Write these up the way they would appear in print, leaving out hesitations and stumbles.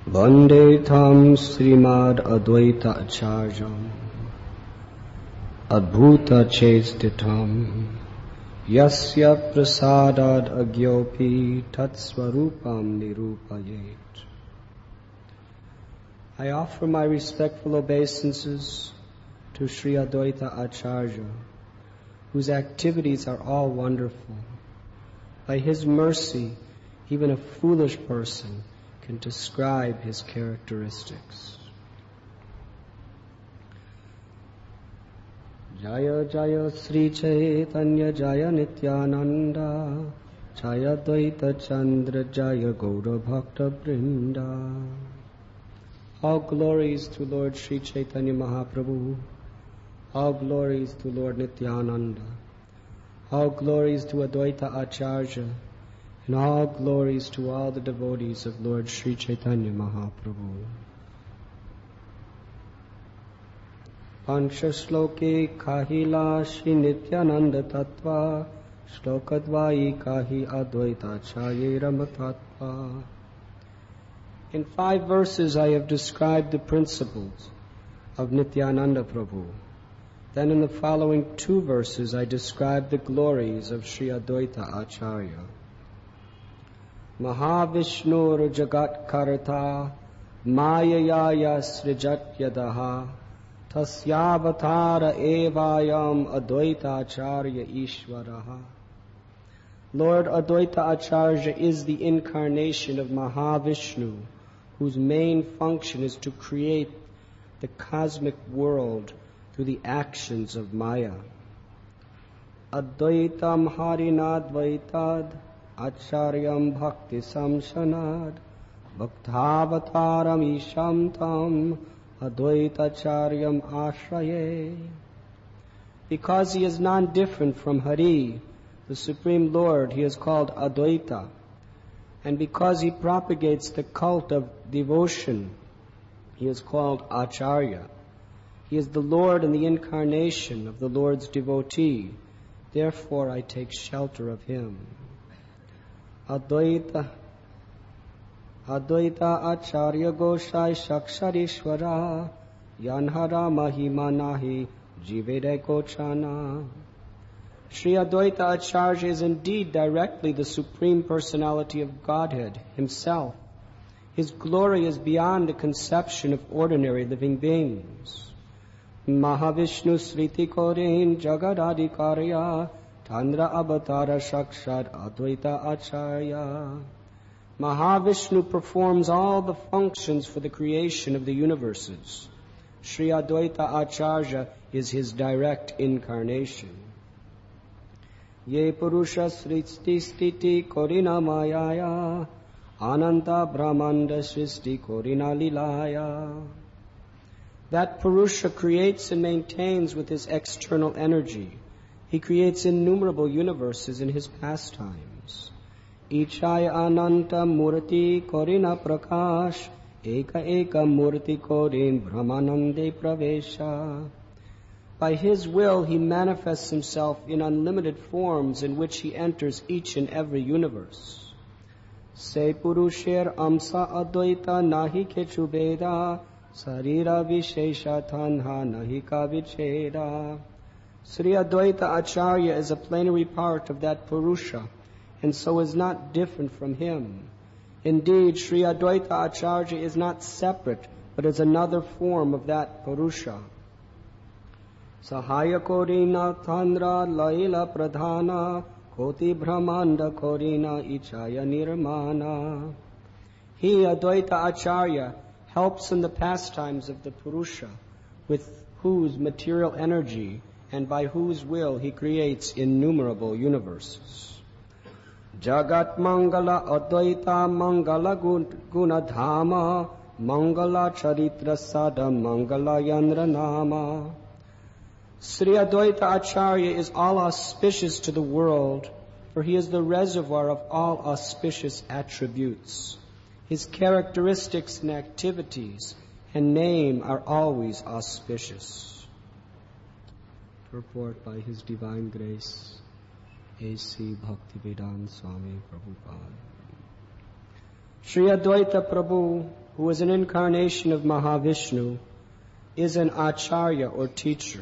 Vande Tham Srimad Advaita Acharyam Adbhuta Chestitam Yasya Prasadad Agyopi Tatsvarupam Nirupayet. I offer my respectful obeisances to Sri Advaita Acharya, whose activities are all wonderful. By his mercy, even a foolish person can describe his characteristics. Jaya Jaya Sri Chaitanya Jaya Nityananda Jaya Dvaita Chandra Jaya Gaura Bhakta Brinda. All glories to Lord Sri Chaitanya Mahaprabhu. All glories to Lord Nityananda. All glories to Advaita Acharya. And all glories to all the devotees of Lord Sri Chaitanya Mahaprabhu. Pancha Shloke Kahila Shri Nityananda Tattva Shlokadvai Kahi Advaita Chaye Ramatattva. In 5 verses I have described the principles of Nityananda Prabhu. Then in the following 2 verses I describe the glories of Sri Advaita Acharya. Mahavishnur Jagat Karta Mayaya Srijat Yadaha Tasyavatara Evayam Advaita Acharya Ishvaraha. Lord Advaita Acharya is the incarnation of Mahavishnu, whose main function is to create the cosmic world through the actions of Maya. Advaitam Harinadvaitad Acharyam Bhakti Samshanad Bhaktavataram Isham Tam Advaita Acharyam Ashraye. Because he is non-different from Hari, the Supreme Lord, he is called Advaita. And because he propagates the cult of devotion, he is called Acharya. He is the Lord and the incarnation of the Lord's devotee. Therefore I take shelter of him. Advaita Acharya Goshai Shaksharishwara Yanhara Mahima Nahi Jivede Kochana. Sri Advaita Acharya is indeed directly the Supreme Personality of Godhead himself. His glory is beyond the conception of ordinary living beings. Mahavishnu Sriti Korin Jagadadikarya Tandra Avatara Shakshad Advaita Acharya. Mahavishnu performs all the functions for the creation of the universes. Sri Advaita Acharya is his direct incarnation. Ye Purusha Sriti Stiti Korina Mayaya Ananta Brahmanda Sristi Korina Lilaya. That Purusha creates and maintains with his external energy. He creates innumerable universes in his pastimes. Ichaya Ananta Murti Korina Prakash Eka Eka Murti Korin Brahmanande Pravesha. By his will he manifests himself in unlimited forms in which he enters each and every universe. Se Purusher Amsa Advaita Nahi Kechu Veda Sarira Vishesha Tanha Nahika Vicheda. Sri Advaita Acharya is a plenary part of that Purusha, and so is not different from him. Indeed, Sri Advaita Acharya is not separate, but is another form of that Purusha. Sahaya Korina Tandra Laila Pradhana Koti Brahmanda Korina Ichaya Nirmana. He, Advaita Acharya, helps in the pastimes of the Purusha, with whose material energy and by whose will he creates innumerable universes. Jagat Mangala Advaita Mangala Gunadhama Mangala Charitra Sada Mangala Yandra Nama. Sri Advaita Acharya is all auspicious to the world, for he is the reservoir of all auspicious attributes. His characteristics and activities and name are always auspicious. Purport by His Divine Grace, A.C. Bhaktivedanta Swami Prabhupada. Sri Advaita Prabhu, who is an incarnation of Mahavishnu, is an acharya or teacher.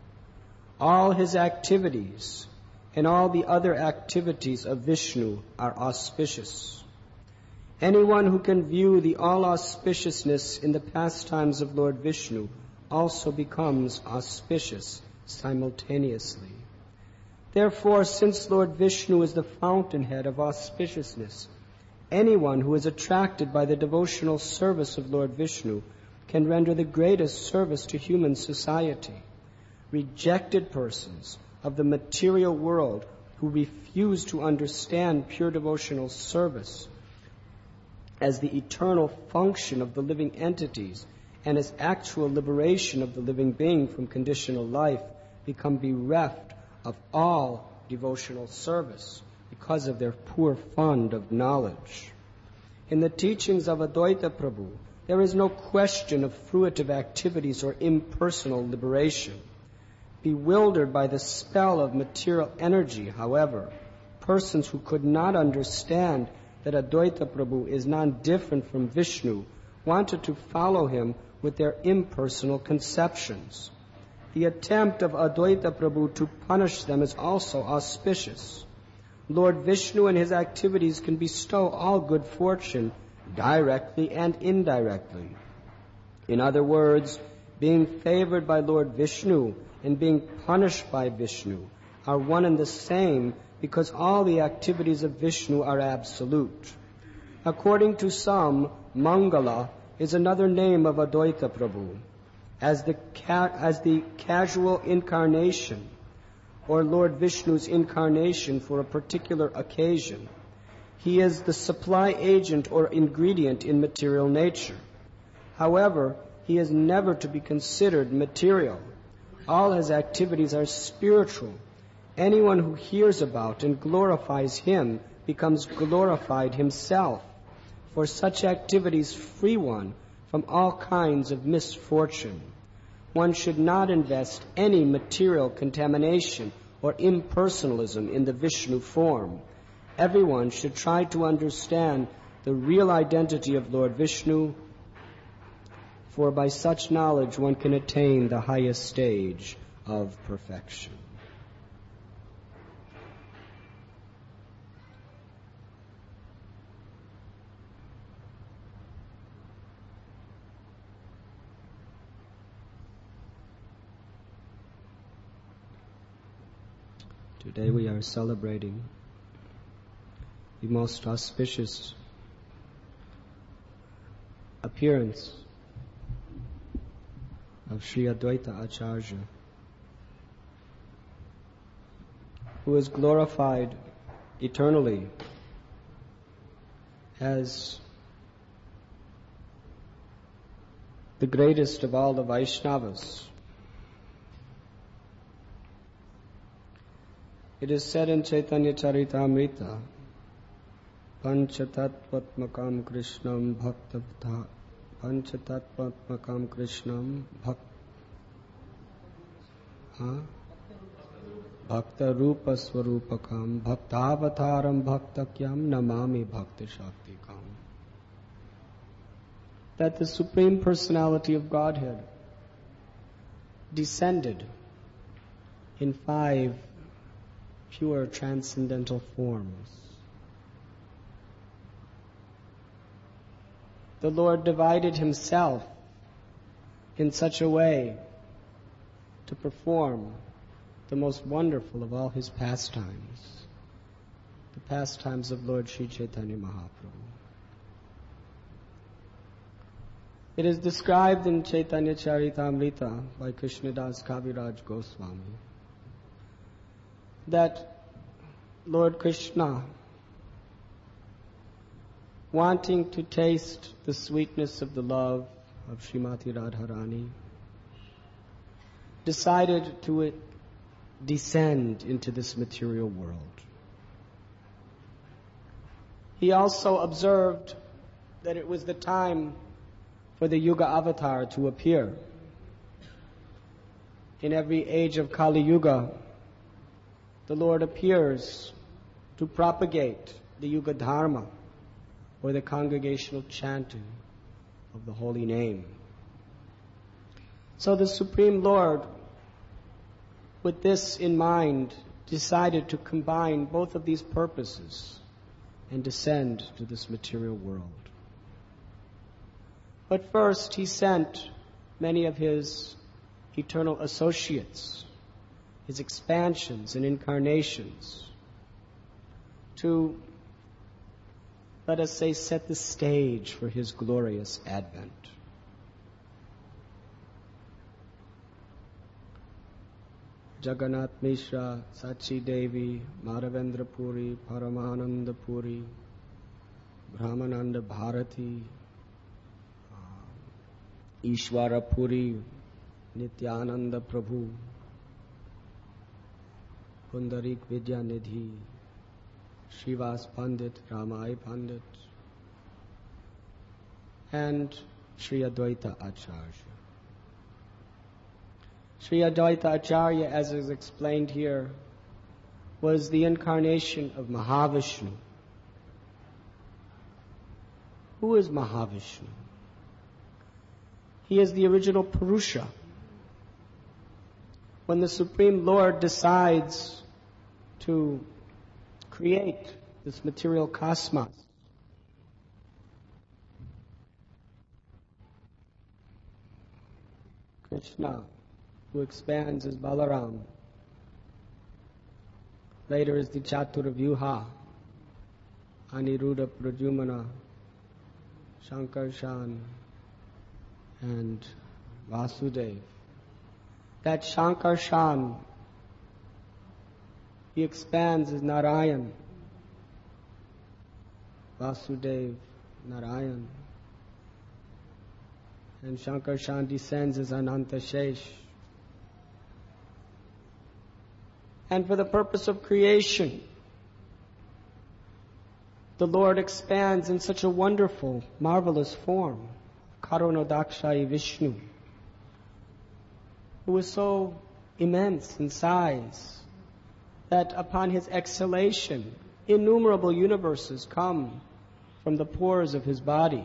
All his activities and all the other activities of Vishnu are auspicious. Anyone who can view the all-auspiciousness in the pastimes of Lord Vishnu also becomes auspicious simultaneously. Therefore, since Lord Vishnu is the fountainhead of auspiciousness, anyone who is attracted by the devotional service of Lord Vishnu can render the greatest service to human society. Rejected persons of the material world who refuse to understand pure devotional service as the eternal function of the living entities and as actual liberation of the living being from conditional life become bereft of all devotional service because of their poor fund of knowledge. In the teachings of Advaita Prabhu, there is no question of fruitive activities or impersonal liberation. Bewildered by the spell of material energy, however, persons who could not understand that Advaita Prabhu is non-different from Vishnu wanted to follow him with their impersonal conceptions. The attempt of Advaita Prabhu to punish them is also auspicious. Lord Vishnu and his activities can bestow all good fortune directly and indirectly. In other words, being favored by Lord Vishnu and being punished by Vishnu are one and the same because all the activities of Vishnu are absolute. According to some, Mangala is another name of Advaita Prabhu. As the casual incarnation or Lord Vishnu's incarnation for a particular occasion, he is the supply agent or ingredient in material nature. However, he is never to be considered material. All his activities are spiritual. Anyone who hears about and glorifies him becomes glorified himself. For such activities free one from all kinds of misfortune. One should not invest any material contamination or impersonalism in the Vishnu form. Everyone should try to understand the real identity of Lord Vishnu, for by such knowledge one can attain the highest stage of perfection. Today we are celebrating the most auspicious appearance of Sri Advaita Acharya, who is glorified eternally as the greatest of all the Vaishnavas. It is said in Chaitanya Charitamrita, Panchatattvatmakam Krishnam Bhakta Panchatattvatmakam Krishnam Bhakta Rupa Swarupakam Bhaktavataram Bhaktakyam Namami Bhakti Shaktikam. That the Supreme Personality of Godhead descended in 5 pure transcendental forms. The Lord divided himself in such a way to perform the most wonderful of all his pastimes, the pastimes of Lord Sri Chaitanya Mahaprabhu. It is described in Chaitanya Charitamrita by Krishnadas Kaviraj Goswami that Lord Krishna, wanting to taste the sweetness of the love of Srimati Radharani, decided to descend into this material world. He also observed that it was the time for the Yuga Avatar to appear. In every age of Kali Yuga, the Lord appears to propagate the Yuga Dharma, or the congregational chanting of the holy name. So the Supreme Lord, with this in mind, decided to combine both of these purposes and descend to this material world. But first, he sent many of his eternal associates, his expansions and incarnations, to, let us say, set the stage for his glorious advent. Jagannath Mishra, Sachi Devi, Madhavendra Puri, Paramananda Puri, Brahmananda Bharati, Ishwara Puri, Nityananda Prabhu, Pundarik Vidya Nidhi, Srivas Pandit, Ramai Pandit, and Sri Advaita Acharya. Sri Advaita Acharya, as is explained here, was the incarnation of Mahavishnu. Who is Mahavishnu? He is the original Purusha. When the Supreme Lord decides to create this material cosmos, Krishna, who expands as Balaram, later is the Chaturvyuha, Aniruddha, Pradyumna, Shankarshan, and Vasudev. That Shankarshan, he expands as Narayan, Vasudev, Narayan, and Shankarshan descends as Ananta Shesh. And for the purpose of creation, the Lord expands in such a wonderful, marvelous form, Karonodakshai Vishnu, who is so immense in size that upon his exhalation, innumerable universes come from the pores of his body.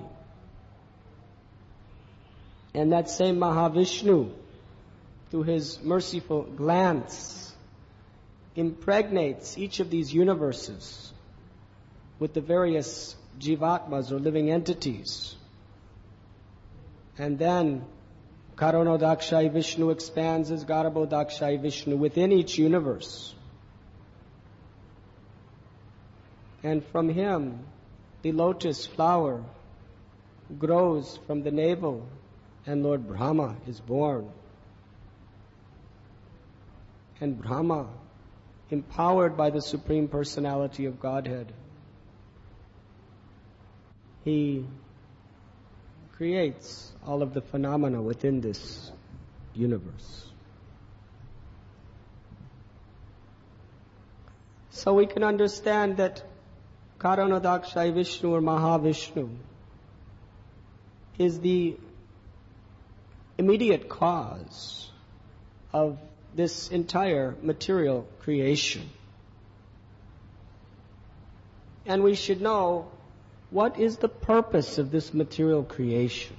And that same Mahavishnu, through his merciful glance, impregnates each of these universes with the various jivatmas or living entities. And then Karonodakshai Vishnu expands as Garbhodakshai Vishnu within each universe. And from him, the lotus flower grows from the navel, and Lord Brahma is born. And Brahma, empowered by the Supreme Personality of Godhead, he creates all of the phenomena within this universe. So we can understand that Karanodakshai Vishnu or Mahavishnu is the immediate cause of this entire material creation. And we should know, what is the purpose of this material creation?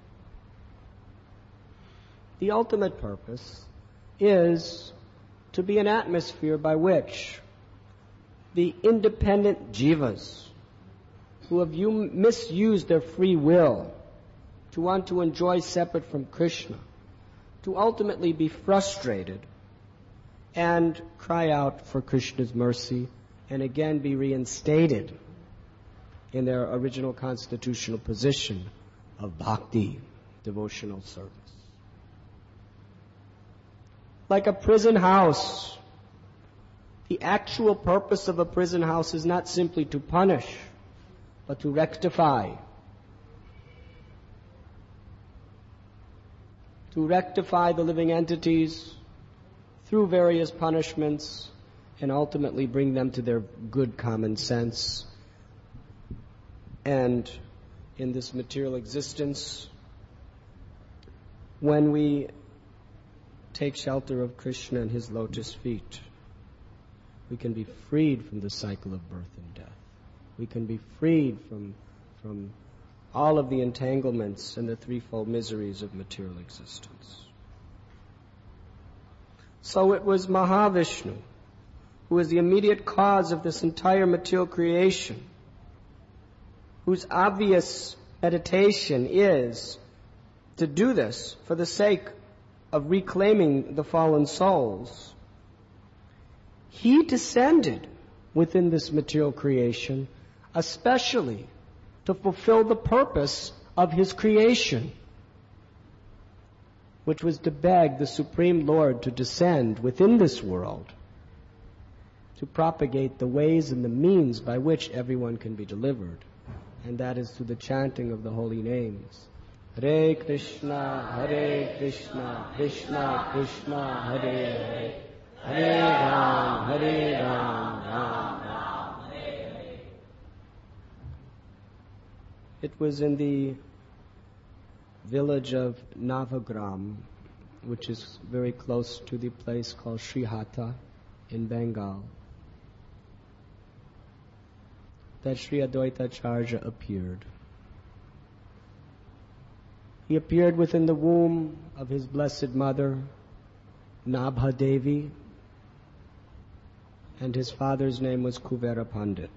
The ultimate purpose is to be an atmosphere by which the independent jivas who have misused their free will to want to enjoy separate from Krishna, to ultimately be frustrated and cry out for Krishna's mercy and again be reinstated in their original constitutional position of bhakti, devotional service. Like a prison house, the actual purpose of a prison house is not simply to punish, but to rectify. To rectify the living entities through various punishments and ultimately bring them to their good common sense. And in this material existence, when we take shelter of Krishna and his lotus feet, we can be freed from the cycle of birth and death. We can be freed from from all of the entanglements and the threefold miseries of material existence. So it was Mahavishnu who is the immediate cause of this entire material creation, whose obvious meditation is to do this for the sake of reclaiming the fallen souls. He descended within this material creation especially to fulfill the purpose of his creation, which was to beg the Supreme Lord to descend within this world to propagate the ways and the means by which everyone can be delivered. And that is through the chanting of the holy names. Hare Krishna, Krishna Krishna, Hare Hare, Hare Ram, Ram Ram, Hare Hare. It was in the village of Navagram, which is very close to the place called Srihata in Bengal, that Sri Advaita Acharya appeared. He appeared within the womb of his blessed mother, Nabha Devi, and his father's name was Kuvera Pandit.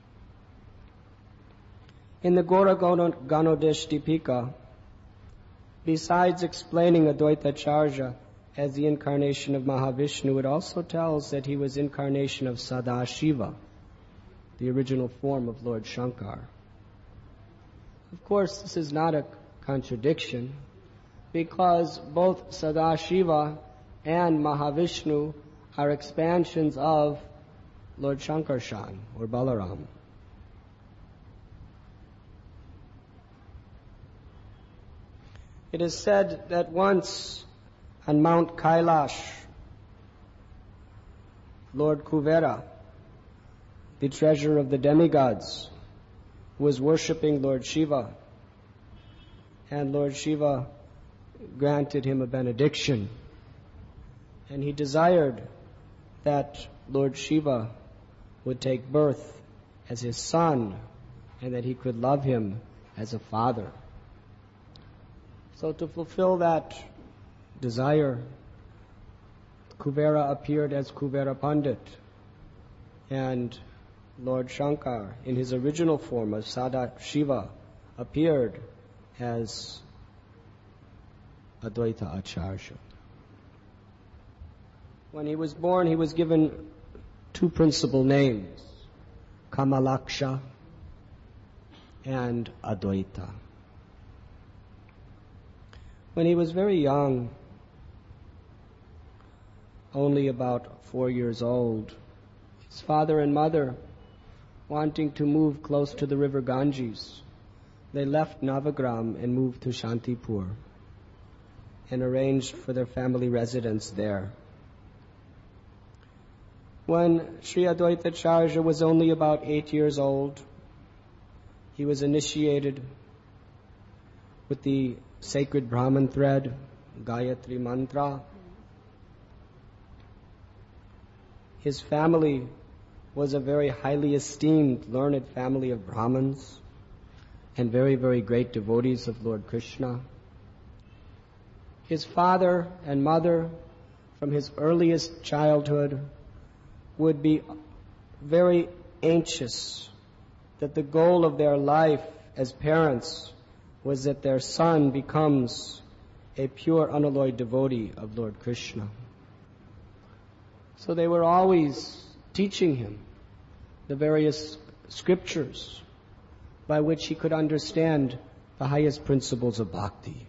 In the Gora Ganodesh Dipika, besides explaining Advaita Acharya as the incarnation of Mahavishnu, it also tells that he was incarnation of Sadashiva, the original form of Lord Shankar. Of course, this is not a contradiction, because both Sadashiva and Mahavishnu are expansions of Lord Shankarshan, or Balaram. It is said that once on Mount Kailash, Lord Kuvera, the treasurer of the demigods, was worshipping Lord Shiva, and Lord Shiva granted him a benediction, and he desired that Lord Shiva would take birth as his son and that he could love him as a father. So to fulfill that desire, Kuvera appeared as Kuvera Pandit, and Lord Shankar, in his original form of Sadashiva, appeared as Advaita Acharya. When he was born, he was given two principal names, Kamalaksha and Advaita. When he was very young, only about 4 years old, his father and mother, wanting to move close to the river Ganges, they left Navagram and moved to Shantipur and arranged for their family residence there. When Sri Advaita Acharya was only about 8 years old, he was initiated with the sacred Brahman thread, Gayatri Mantra. His family was a very highly esteemed, learned family of Brahmins and very, very great devotees of Lord Krishna. His father and mother, from his earliest childhood, would be very anxious that the goal of their life as parents was that their son becomes a pure, unalloyed devotee of Lord Krishna. So they were always teaching him the various scriptures by which he could understand the highest principles of bhakti.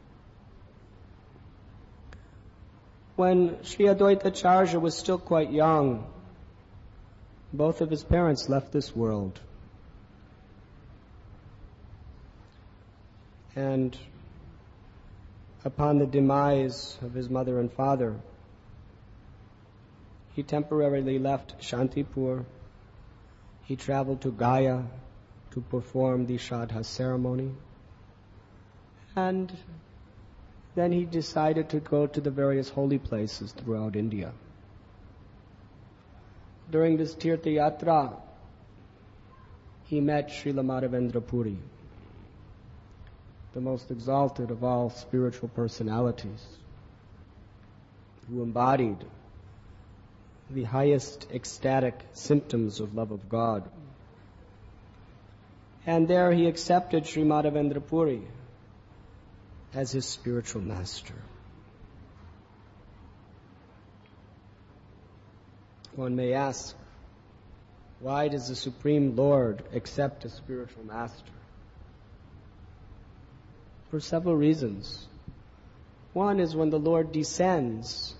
When Sri Advaita Acharya was still quite young, both of his parents left this world. And upon the demise of his mother and father, he temporarily left Shantipur. He traveled to Gaya to perform the Shraddha ceremony. And then he decided to go to the various holy places throughout India. During this Tirtha Yatra, he met Srila Madhavendra Puri, the most exalted of all spiritual personalities, who embodied the highest ecstatic symptoms of love of God. And there he accepted Sri Madhavendra Puri as his spiritual master. One may ask, why does the Supreme Lord accept a spiritual master? For several reasons. One is when the Lord descends,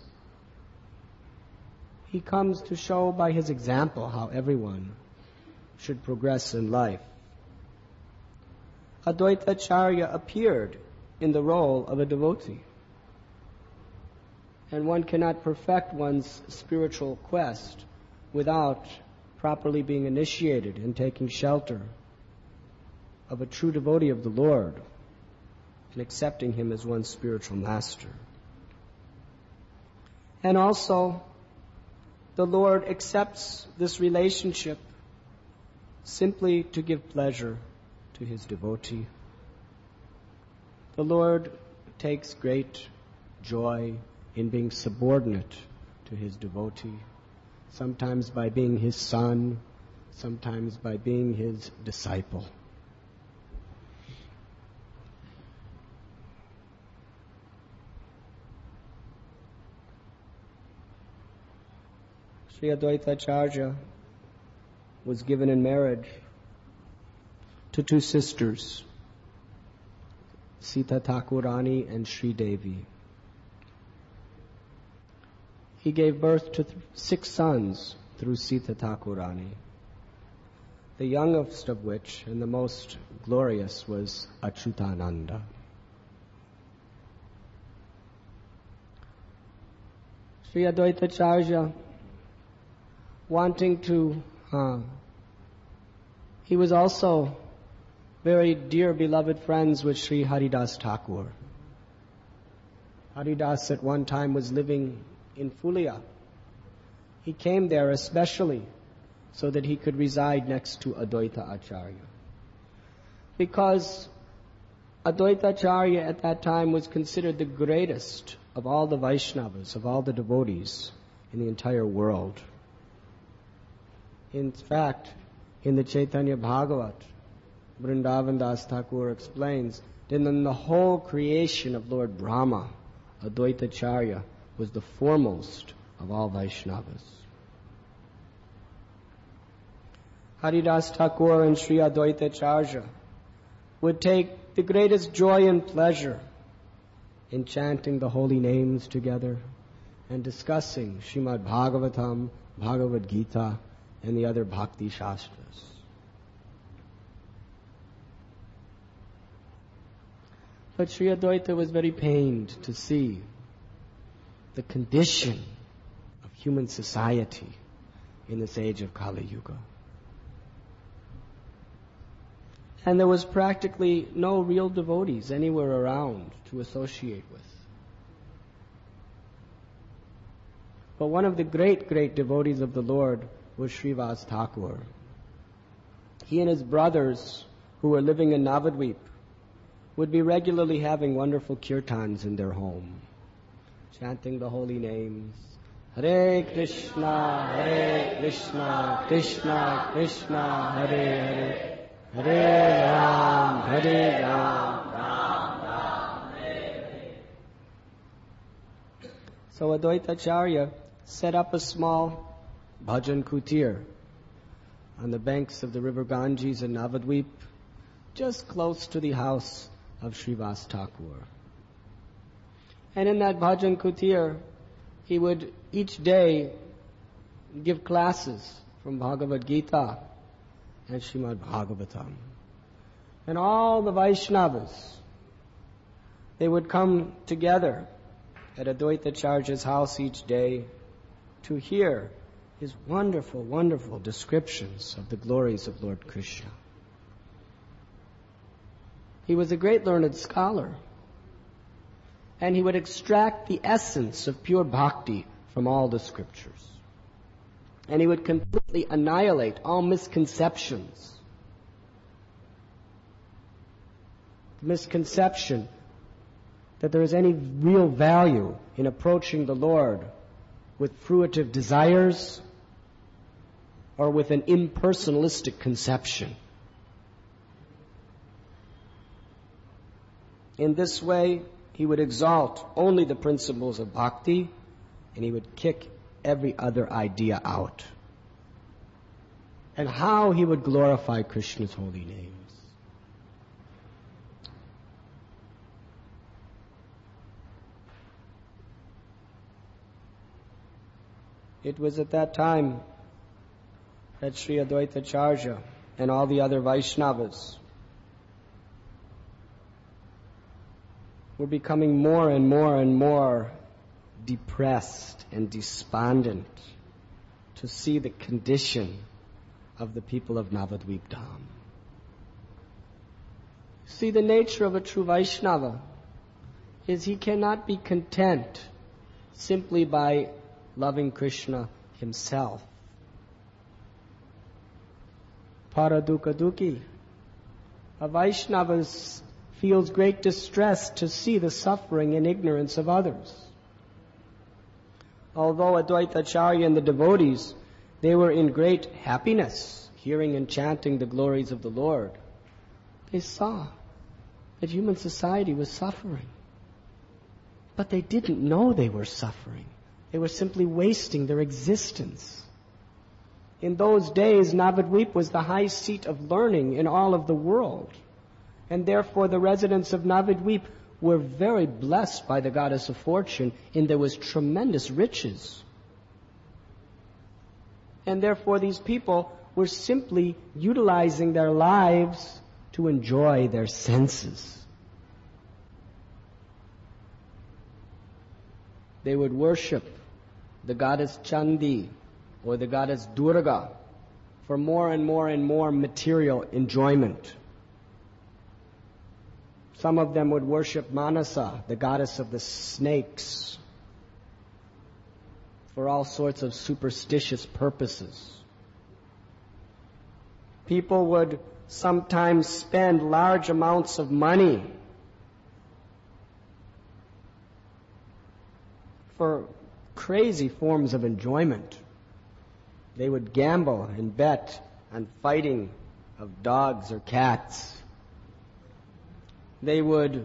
he comes to show by his example how everyone should progress in life. Advaita Acharya appeared in the role of a devotee. And one cannot perfect one's spiritual quest without properly being initiated and taking shelter of a true devotee of the Lord and accepting him as one's spiritual master. And also, the Lord accepts this relationship simply to give pleasure to his devotee. The Lord takes great joy in being subordinate to his devotee, sometimes by being his son, sometimes by being his disciple. Sri Advaita Acharya was given in marriage to two sisters, Sita Thakurani and Sri Devi. He gave birth to 6 sons through Sita Thakurani, the youngest of which and the most glorious was Achyutananda. Sri Advaita Acharya, wanting to, he was also very dear beloved friends with Sri Haridas Thakur. Haridas at one time was living in Fulia. He came there especially so that he could reside next to Advaita Acharya. Because Advaita Acharya at that time was considered the greatest of all the Vaishnavas, of all the devotees in the entire world. In fact, in the Chaitanya Bhagavat, Vrindavan Das Thakur explains that in the whole creation of Lord Brahma, Advaita Acharya was the foremost of all Vaishnavas. Haridas Thakur and Sri Advaita Acharya would take the greatest joy and pleasure in chanting the holy names together and discussing Srimad Bhagavatam, Bhagavad Gita, and the other Bhakti Shastras. But Sri Advaita was very pained to see the condition of human society in this age of Kali Yuga. And there was practically no real devotees anywhere around to associate with. But one of the great, great devotees of the Lord was Srivas Thakur. He and his brothers, who were living in Navadvip, would be regularly having wonderful kirtans in their home, chanting the holy names. Hare Krishna, Krishna Krishna, Hare Hare, Hare Ram, Hare Ram, Ram Ram, Hare Hare. So Advaita Acharya set up a small bhajan kutir on the banks of the river Ganges in Navadvip, just close to the house of Srivas Thakur. And in that bhajan kutir, he would each day give classes from Bhagavad Gita and Srimad Bhagavatam. And all the Vaishnavas, they would come together at Advaita Acharya's house each day to hear his wonderful, wonderful descriptions of the glories of Lord Krishna. He was a great learned scholar, and he would extract the essence of pure bhakti from all the scriptures. And he would completely annihilate all misconceptions the misconception that there is any real value in approaching the Lord with fruitive desires or with an impersonalistic conception. In this way, he would exalt only the principles of bhakti, and he would kick every other idea out. And how he would glorify Krishna's holy names. It was at that time that Sri Advaita Acharya and all the other Vaishnavas were becoming more and more and more depressed and despondent to see the condition of the people of Navadvip Dham. See, the nature of a true Vaishnava is he cannot be content simply by loving Krishna himself. Paradukha dukhi. A Vaishnava feels great distress to see the suffering and ignorance of others. Although Advaita Acharya and the devotees, they were in great happiness, hearing and chanting the glories of the Lord, they saw that human society was suffering. But they didn't know they were suffering. They were simply wasting their existence. In those days, Navadvip was the high seat of learning in all of the world. And therefore the residents of Navadvip were very blessed by the goddess of fortune, and there was tremendous riches. And therefore these people were simply utilizing their lives to enjoy their senses. They would worship the goddess Chandi or the goddess Durga for more and more and more material enjoyment. Some of them would worship Manasa, the goddess of the snakes, for all sorts of superstitious purposes. People would sometimes spend large amounts of money for crazy forms of enjoyment. They would gamble and bet on fighting of dogs or cats. They would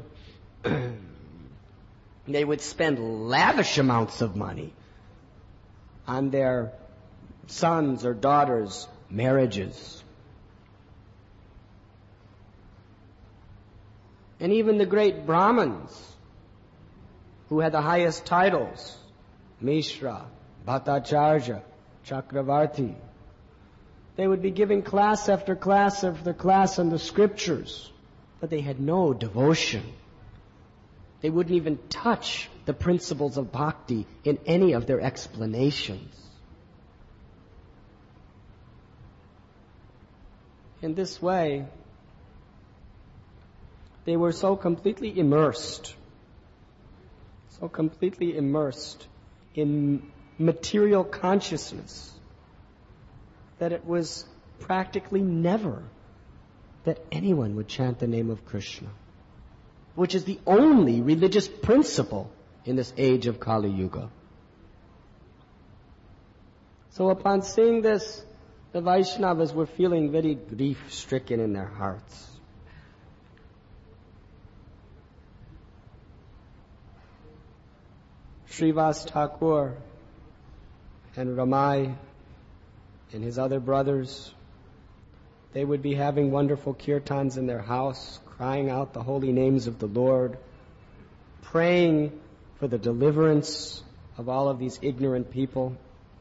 spend lavish amounts of money on their sons or daughters' marriages. And even the great Brahmins, who had the highest titles, Mishra, Bhattacharya, Chakravarti, they would be giving class after class after class on the scriptures, but they had no devotion. They wouldn't even touch the principles of bhakti in any of their explanations. In this way, they were so completely immersed in material consciousness that it was practically never that anyone would chant the name of Krishna, which is the only religious principle in this age of Kali Yuga. So upon seeing this, the Vaishnavas were feeling very grief-stricken in their hearts. Srivas Thakur and Ramai and his other brothers, they would be having wonderful kirtans in their house, crying out the holy names of the Lord, praying for the deliverance of all of these ignorant people.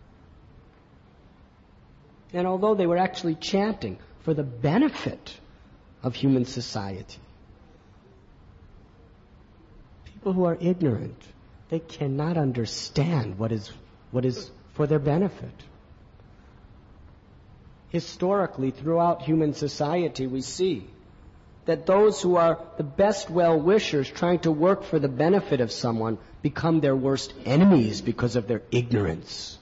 And although they were actually chanting for the benefit of human society, people who are ignorant, they cannot understand what is for their benefit. Historically, throughout human society, we see that those who are the best well-wishers trying to work for the benefit of someone become their worst enemies because of their ignorance.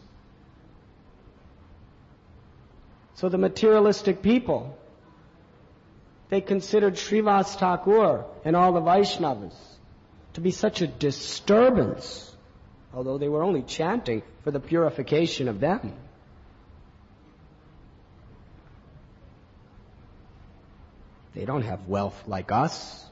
So the materialistic people they considered Srivas Thakur and all the Vaishnavas to be such a disturbance, although they were only chanting for the purification of them. They don't have wealth like us.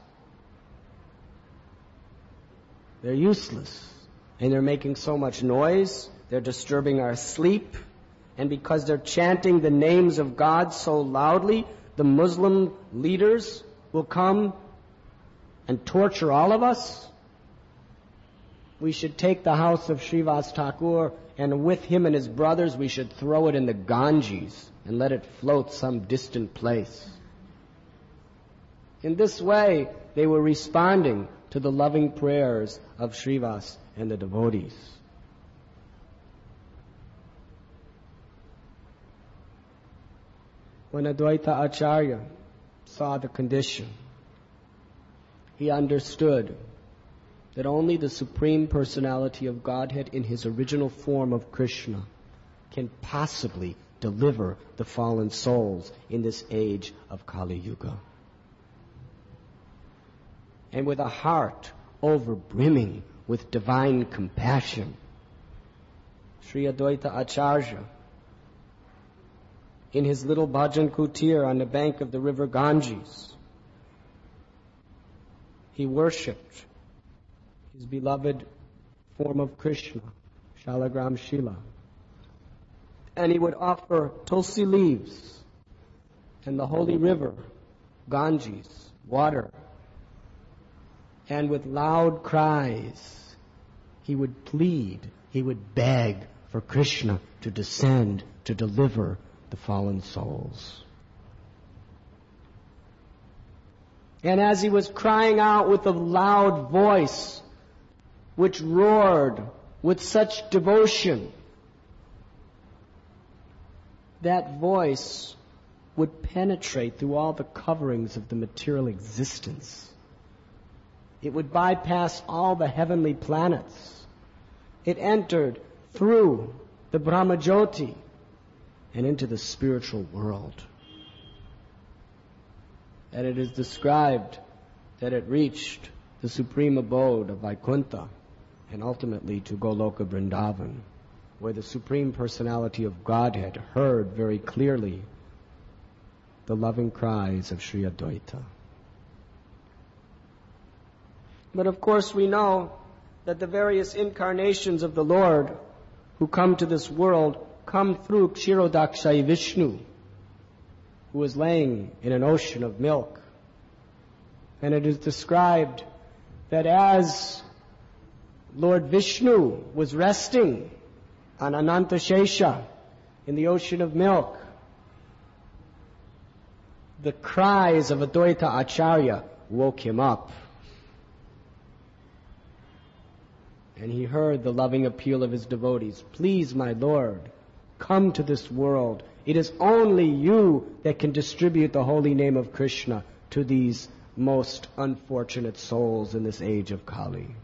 They're useless. And they're making so much noise. They're disturbing our sleep. And because they're chanting the names of God so loudly, the Muslim leaders will come and torture all of us. We should take the house of Srivas Thakur, and with him and his brothers, we should throw it in the Ganges and let it float some distant place. In this way, they were responding to the loving prayers of Srivas and the devotees. When Advaita Acharya saw the condition, he understood that only the Supreme Personality of Godhead in his original form of Krishna can possibly deliver the fallen souls in this age of Kali Yuga. And with a heart overbrimming with divine compassion, Sri Advaita Acharya, in his little bhajan kutir on the bank of the river Ganges, he worshipped his beloved form of Krishna, Shalagram Shila. And he would offer tulsi leaves and the holy river, Ganges, water. And with loud cries, he would plead, he would beg for Krishna to descend to deliver the fallen souls. And as he was crying out with a loud voice, which roared with such devotion, that voice would penetrate through all the coverings of the material existence. It would bypass all the heavenly planets. It entered through the Brahmajyoti and into the spiritual world. And it is described that it reached the supreme abode of Vaikuntha and ultimately to Goloka Vrindavan, where the Supreme Personality of Godhead heard very clearly the loving cries of Sri Advaita. But of course we know that the various incarnations of the Lord who come to this world come through Kshirodakshayi Vishnu, who was laying in an ocean of milk. And it is described that as Lord Vishnu was resting on Anantashesha in the ocean of milk, the cries of Advaita Acharya woke him up. And he heard the loving appeal of his devotees, "Please, my Lord, come to this world. It is only you that can distribute the holy name of Krishna to these most unfortunate souls in this age of Kali."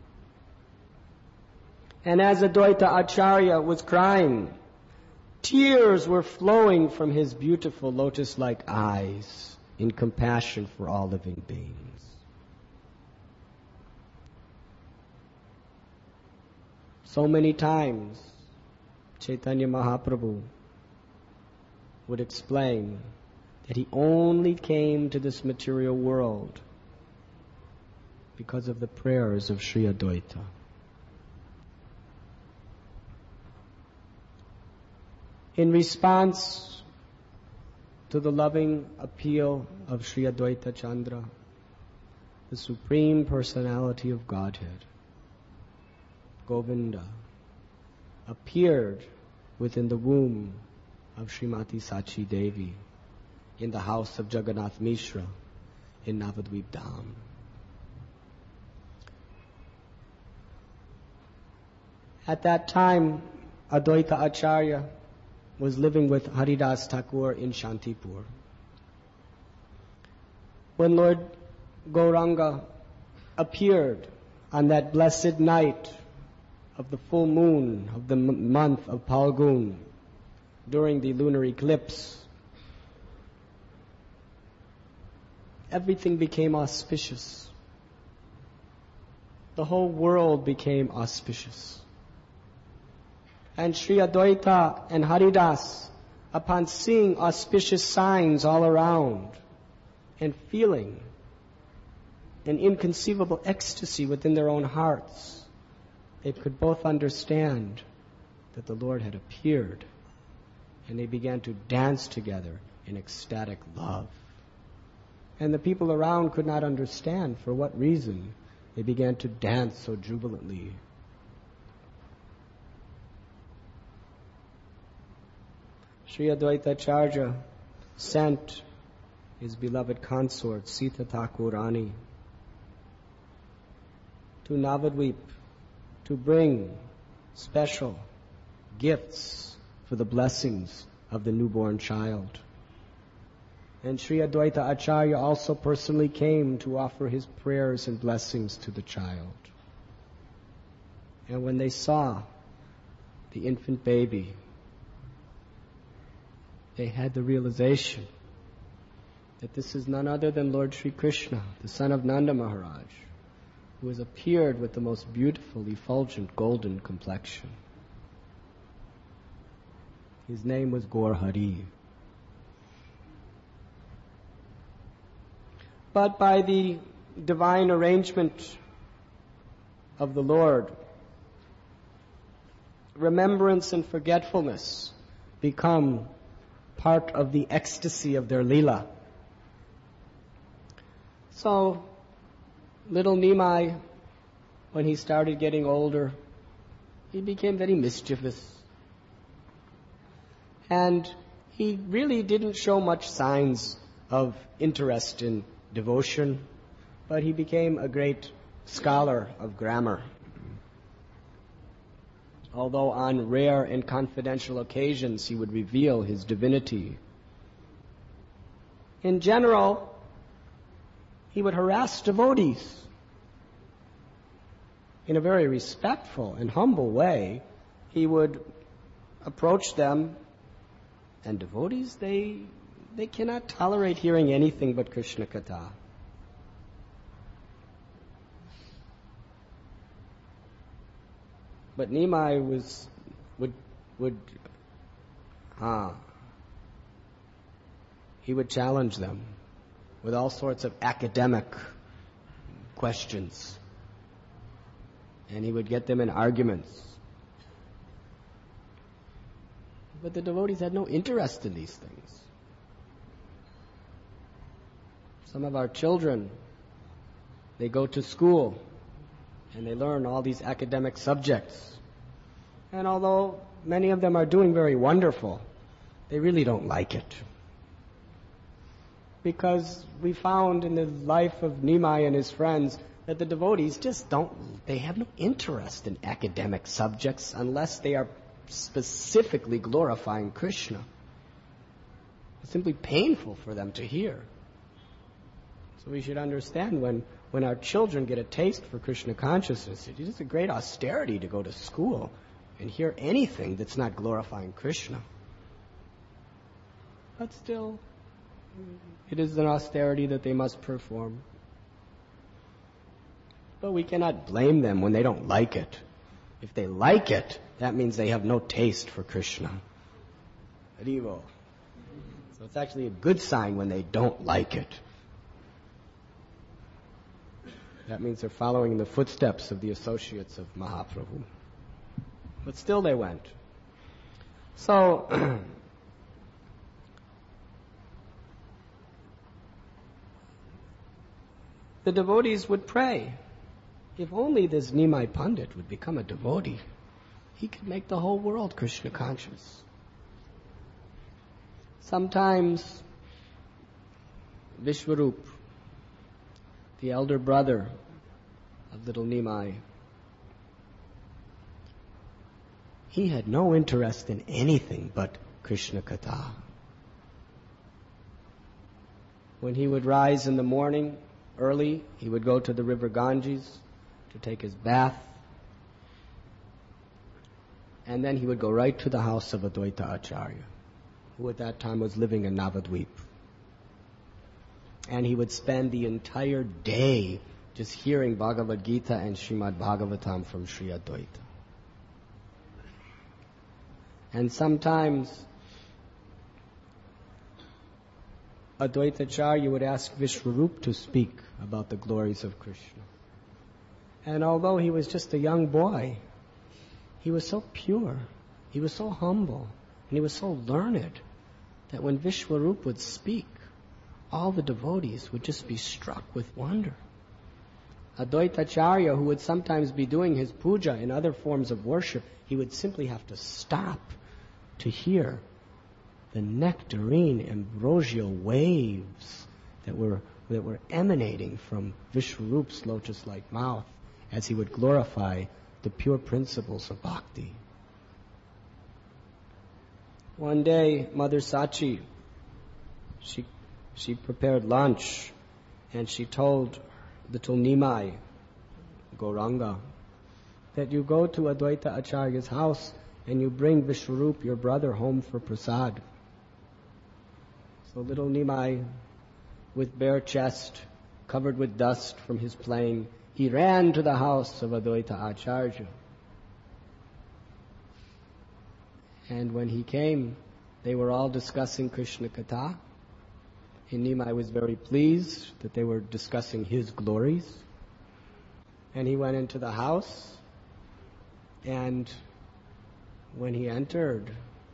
And as Advaita Acharya was crying, tears were flowing from his beautiful lotus-like eyes in compassion for all living beings. So many times, Chaitanya Mahaprabhu would explain that he only came to this material world because of the prayers of Sri Advaita. In response to the loving appeal of Sri Advaita Chandra, the Supreme Personality of Godhead, Govinda, appeared within the womb of Srimati Sachi Devi in the house of Jagannath Mishra in Navadvip Dham. At that time, Advaita Acharya was living with Haridas Thakur in Shantipur. When Lord Gauranga appeared on that blessed night of the full moon of the month of Phalgun during the lunar eclipse, everything became auspicious. The whole world became auspicious. And Sri Advaita and Haridas, upon seeing auspicious signs all around and feeling an inconceivable ecstasy within their own hearts, they could both understand that the Lord had appeared, and they began to dance together in ecstatic love. And the people around could not understand for what reason they began to dance so jubilantly. Sri Advaita Acharya sent his beloved consort, Sita Thakurani, to Navadvip to bring special gifts for the blessings of the newborn child. And Sri Advaita Acharya also personally came to offer his prayers and blessings to the child. And when they saw the infant baby, they had the realization that this is none other than Lord Sri Krishna, the son of Nanda Maharaj, who has appeared with the most beautiful, effulgent, golden complexion. His name was Gaur Hari. But by the divine arrangement of the Lord, remembrance and forgetfulness become part of the ecstasy of their Leela. So, little Nimai, when he started getting older, he became very mischievous. And he really didn't show much signs of interest in devotion, but he became a great scholar of grammar. Although on rare and confidential occasions he would reveal his divinity, in general, he would harass devotees in a very respectful and humble way. He would approach them, and devotees, they cannot tolerate hearing anything but Krishna Katha. But Nimai he would challenge them with all sorts of academic questions. And he would get them in arguments. But the devotees had no interest in these things. Some of our children, they go to school and they learn all these academic subjects. And although many of them are doing very wonderful, they really don't like it. Because we found in the life of Nimai and his friends that the devotees just they have no interest in academic subjects unless they are specifically glorifying Krishna. It's simply painful for them to hear. So we should understand when our children get a taste for Krishna consciousness, it is a great austerity to go to school and hear anything that's not glorifying Krishna. But still, it is an austerity that they must perform. But we cannot blame them when they don't like it. If they like it, that means they have no taste for Krishna. Haribo. So it's actually a good sign when they don't like it. That means they're following in the footsteps of the associates of Mahaprabhu. But still they went. So, the devotees would pray. If only this Nimai Pandit would become a devotee, he could make the whole world Krishna conscious. Sometimes Vishwarup, the elder brother of little Nimai, he had no interest in anything but Krishna Katha. When he would rise in the morning early, he would go to the river Ganges to take his bath, and then he would go right to the house of Advaita Acharya, who at that time was living in Navadvip. And he would spend the entire day just hearing Bhagavad Gita and Srimad Bhagavatam from Sri Advaita. And sometimes Advaita Acharya would ask Vishwarup to speak about the glories of Krishna. And although he was just a young boy, he was so pure, he was so humble, and he was so learned that when Vishwarup would speak, all the devotees would just be struck with wonder. Advaita Acharya, who would sometimes be doing his puja and other forms of worship, he would simply have to stop to hear the nectarine ambrosial waves that were emanating from Vishwarup's lotus-like mouth as he would glorify the pure principles of bhakti. One day, Mother Sachi, she prepared lunch, and she told little Nimai, Gauranga, that you go to Advaita Acharya's house and you bring Vishwarup, your brother, home for prasad. So little Nimai, with bare chest, covered with dust from his playing, he ran to the house of Advaita Acharya. And when he came, they were all discussing Krishna Katha. And Nimai was very pleased that they were discussing his glories. And he went into the house, and when he entered,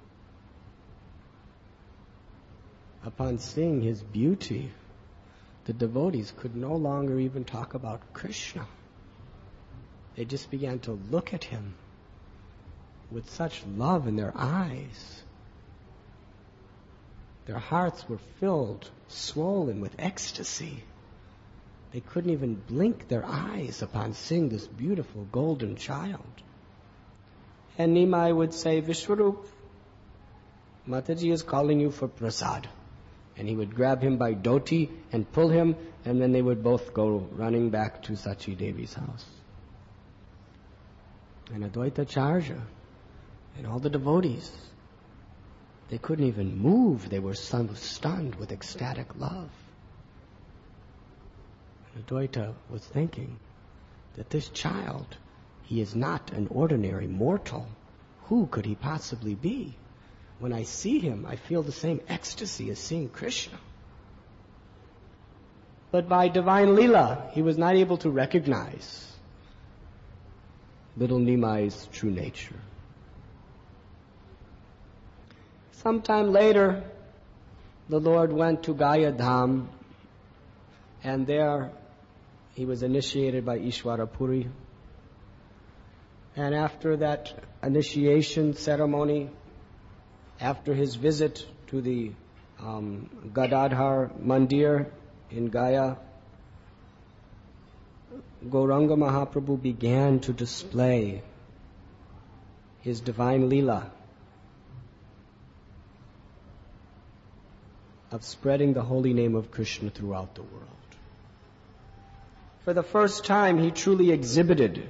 upon seeing his beauty, the devotees could no longer even talk about Krishna. They just began to look at him with such love in their eyes. Their hearts were filled, swollen with ecstasy. They couldn't even blink their eyes upon seeing this beautiful golden child. And Nimai would say, Vishwarup, Mataji is calling you for prasad. And he would grab him by dhoti and pull him, and then they would both go running back to Sachi Devi's house. And Advaita Acharya and all the devotees, they couldn't even move. They were stunned with ecstatic love. And Advaita was thinking that this child, he is not an ordinary mortal. Who could he possibly be? When I see him, I feel the same ecstasy as seeing Krishna. But by divine Leela, he was not able to recognize little Nimai's true nature. Sometime later, the Lord went to Gaya Dham, and there he was initiated by Ishwara Puri. And after that initiation ceremony, after his visit to the Gadadhar Mandir in Gaya, Gauranga Mahaprabhu began to display his divine Leela of spreading the holy name of Krishna throughout the world. For the first time, he truly exhibited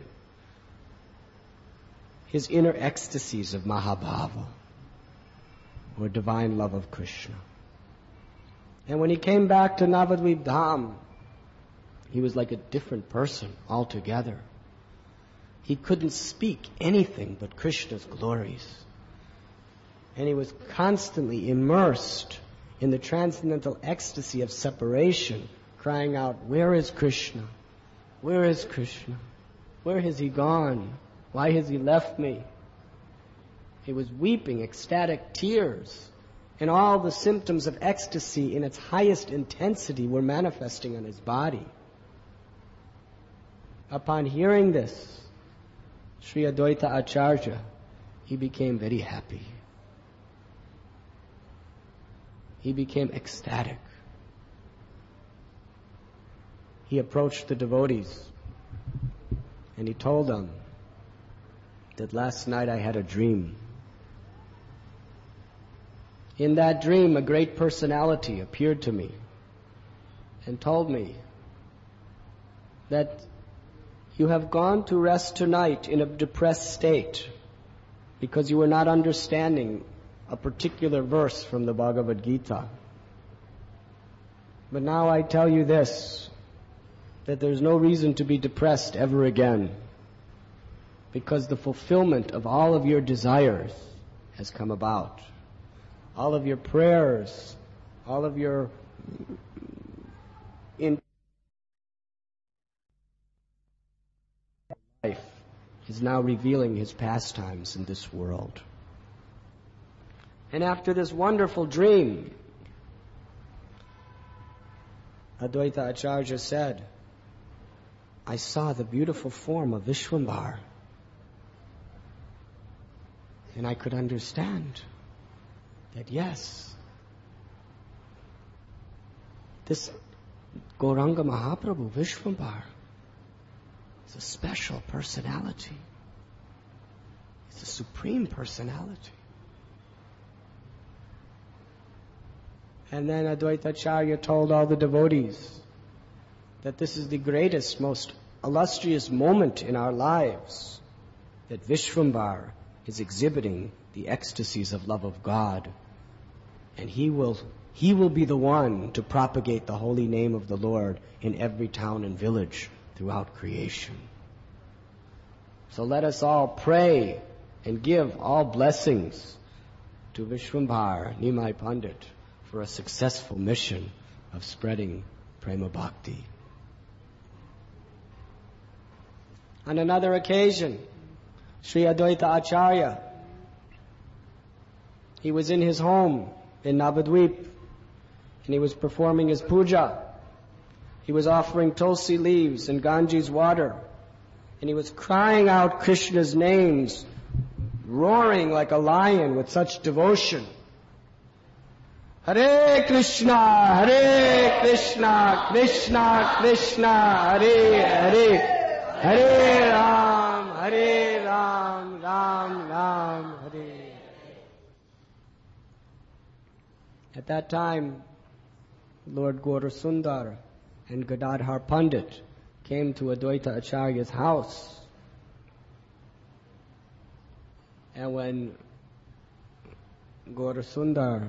his inner ecstasies of Mahabhava, or divine love of Krishna. And when he came back to Navadvip Dham, he was like a different person altogether. He couldn't speak anything but Krishna's glories. And he was constantly immersed in the transcendental ecstasy of separation, crying out, "Where is Krishna? Where is Krishna? Where has he gone? Why has he left me?" He was weeping ecstatic tears, and all the symptoms of ecstasy in its highest intensity were manifesting on his body. Upon hearing this, Sri Advaita Acharya, he became very happy. He became ecstatic. He approached the devotees, and he told them that last night I had a dream. In that dream, a great personality appeared to me and told me that you have gone to rest tonight in a depressed state because you were not understanding a particular verse from the Bhagavad Gita. But now I tell you this, that there's no reason to be depressed ever again, because the fulfillment of all of your desires has come about. All of your prayers, all of your life is now revealing his pastimes in this world. And after this wonderful dream, Advaita Acharya said, I saw the beautiful form of Vishwambar, and I could understand that yes, this Gauranga Mahaprabhu, Vishwambar, is a special personality. It's a supreme personality. And then Advaita Acharya told all the devotees that this is the greatest, most illustrious moment in our lives, that Vishwambar is exhibiting the ecstasies of love of God. And he will be the one to propagate the holy name of the Lord in every town and village throughout creation. So let us all pray and give all blessings to Vishwambar Nimai Pandit for a successful mission of spreading Prema Bhakti. On another occasion, Sri Advaita Acharya, he was in his home in Navadvip, and he was performing his puja. He was offering tulsi leaves and Ganges water, and he was crying out Krishna's names, roaring like a lion with such devotion. Hare Krishna, Krishna Krishna, Hare Hare, Hare Ram, Ram Ram, Hare. At that time, Lord Gaurasundar and Gadadhar Pandit came to Advaita Acharya's house. And when Gaurasundar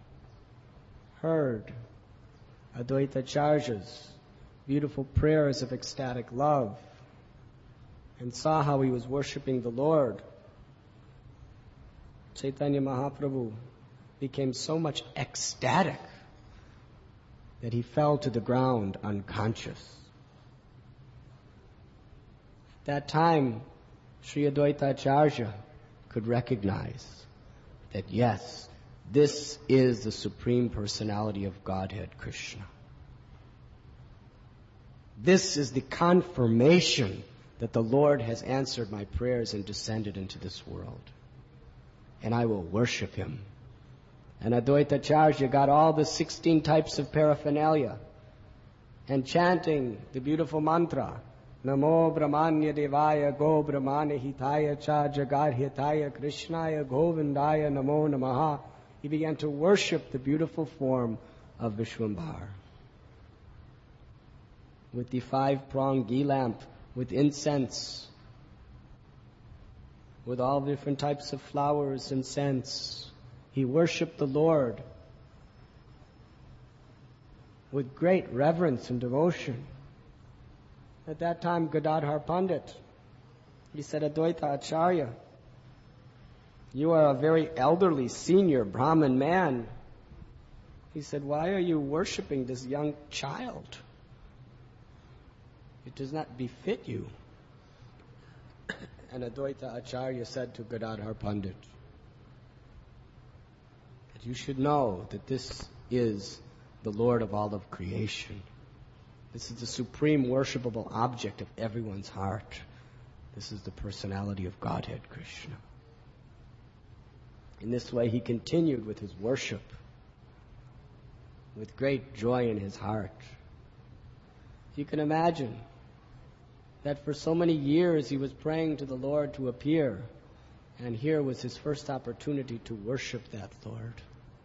heard Advaita Acharya's beautiful prayers of ecstatic love and saw how he was worshipping the Lord, Chaitanya Mahaprabhu became so much ecstatic that he fell to the ground unconscious. At that time, Sri Advaita Acharya could recognize that yes, this is the Supreme Personality of Godhead, Krishna. This is the confirmation that the Lord has answered my prayers and descended into this world. And I will worship Him. And Advaita Acharya got all the 16 types of paraphernalia and chanting the beautiful mantra, Namo Brahmanya Devaya Go Brahmane Hitaya Cha Jagar Hitaya Krishnaya Govindaya Namo Namaha. He began to worship the beautiful form of Vishwambar with the 5-pronged ghee lamp, with incense, with all different types of flowers and scents. He worshipped the Lord with great reverence and devotion. At that time, Gadadhar Pandit, he said, Advaita Acharya, you are a very elderly, senior Brahmin man. He said, why are you worshipping this young child? It does not befit you. And Advaita Acharya said to Gadadhar Pandit, that you should know that this is the Lord of all of creation. This is the supreme worshipable object of everyone's heart. This is the personality of Godhead, Krishna. In this way, he continued with his worship with great joy in his heart. You can imagine that for so many years he was praying to the Lord to appear, and here was his first opportunity to worship that Lord.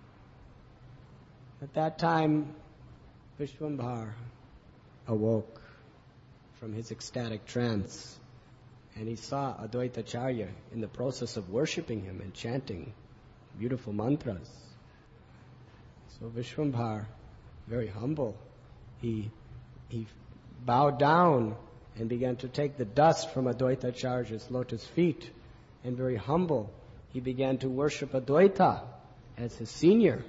At that time, Vishwambar awoke from his ecstatic trance, and he saw Advaita Acharya in the process of worshipping him and chanting beautiful mantras. So Vishwambar, very humble, he bowed down and began to take the dust from Advaita Acharya's lotus feet, and very humble, he began to worship Advaita as his senior.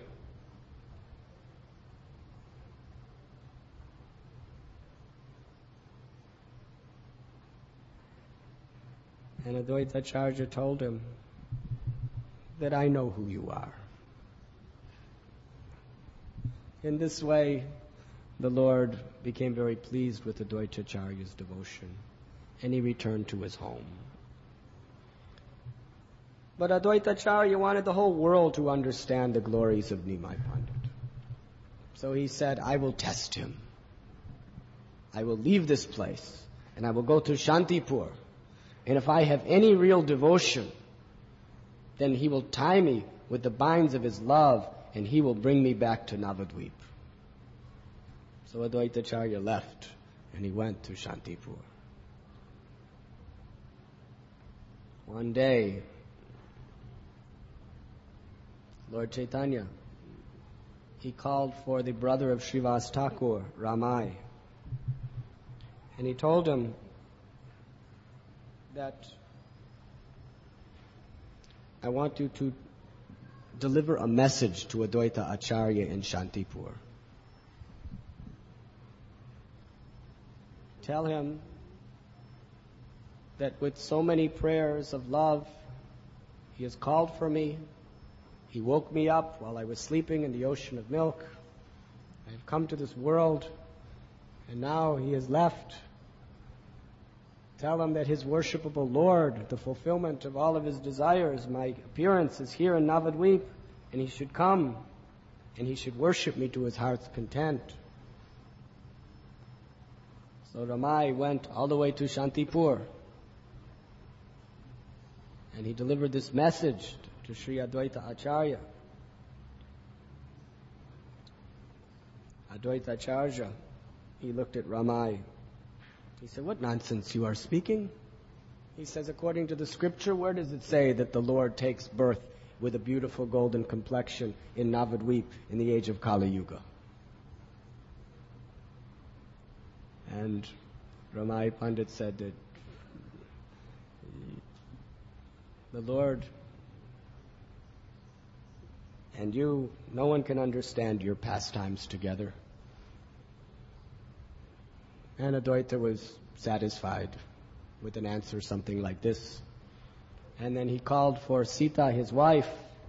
And Advaita Acharya told him that I know who you are. In this way, the Lord became very pleased with Advaita Acharya's devotion, and he returned to his home. But Advaita Acharya wanted the whole world to understand the glories of Nimai Pandit. So he said, I will test him. I will leave this place, and I will go to Shantipur. And if I have any real devotion, then he will tie me with the binds of his love, and he will bring me back to Navadvip. So Advaita Acharya left, and he went to Shantipur. One day, Lord Chaitanya, he called for the brother of Srivas Thakur, Ramai, and he told him that I want you to deliver a message to Advaita Acharya in Shantipur. Tell him that with so many prayers of love, he has called for me. He woke me up while I was sleeping in the ocean of milk. I have come to this world, and now he has left. Tell him that his worshipable Lord, the fulfillment of all of his desires, my appearance is here in Navadvip, and he should come, and he should worship me to his heart's content. So Ramai went all the way to Shantipur, and he delivered this message to Sri Advaita Acharya. Advaita Acharya, he looked at Ramai. He said, what nonsense you are speaking? He says, according to the scripture, where does it say that the Lord takes birth with a beautiful golden complexion in Navadvip in the age of Kali Yuga? And Ramai Pandit said that the Lord and you, no one can understand your pastimes together. And Advaita was satisfied with an answer something like this. And then he called for Sita, his wife.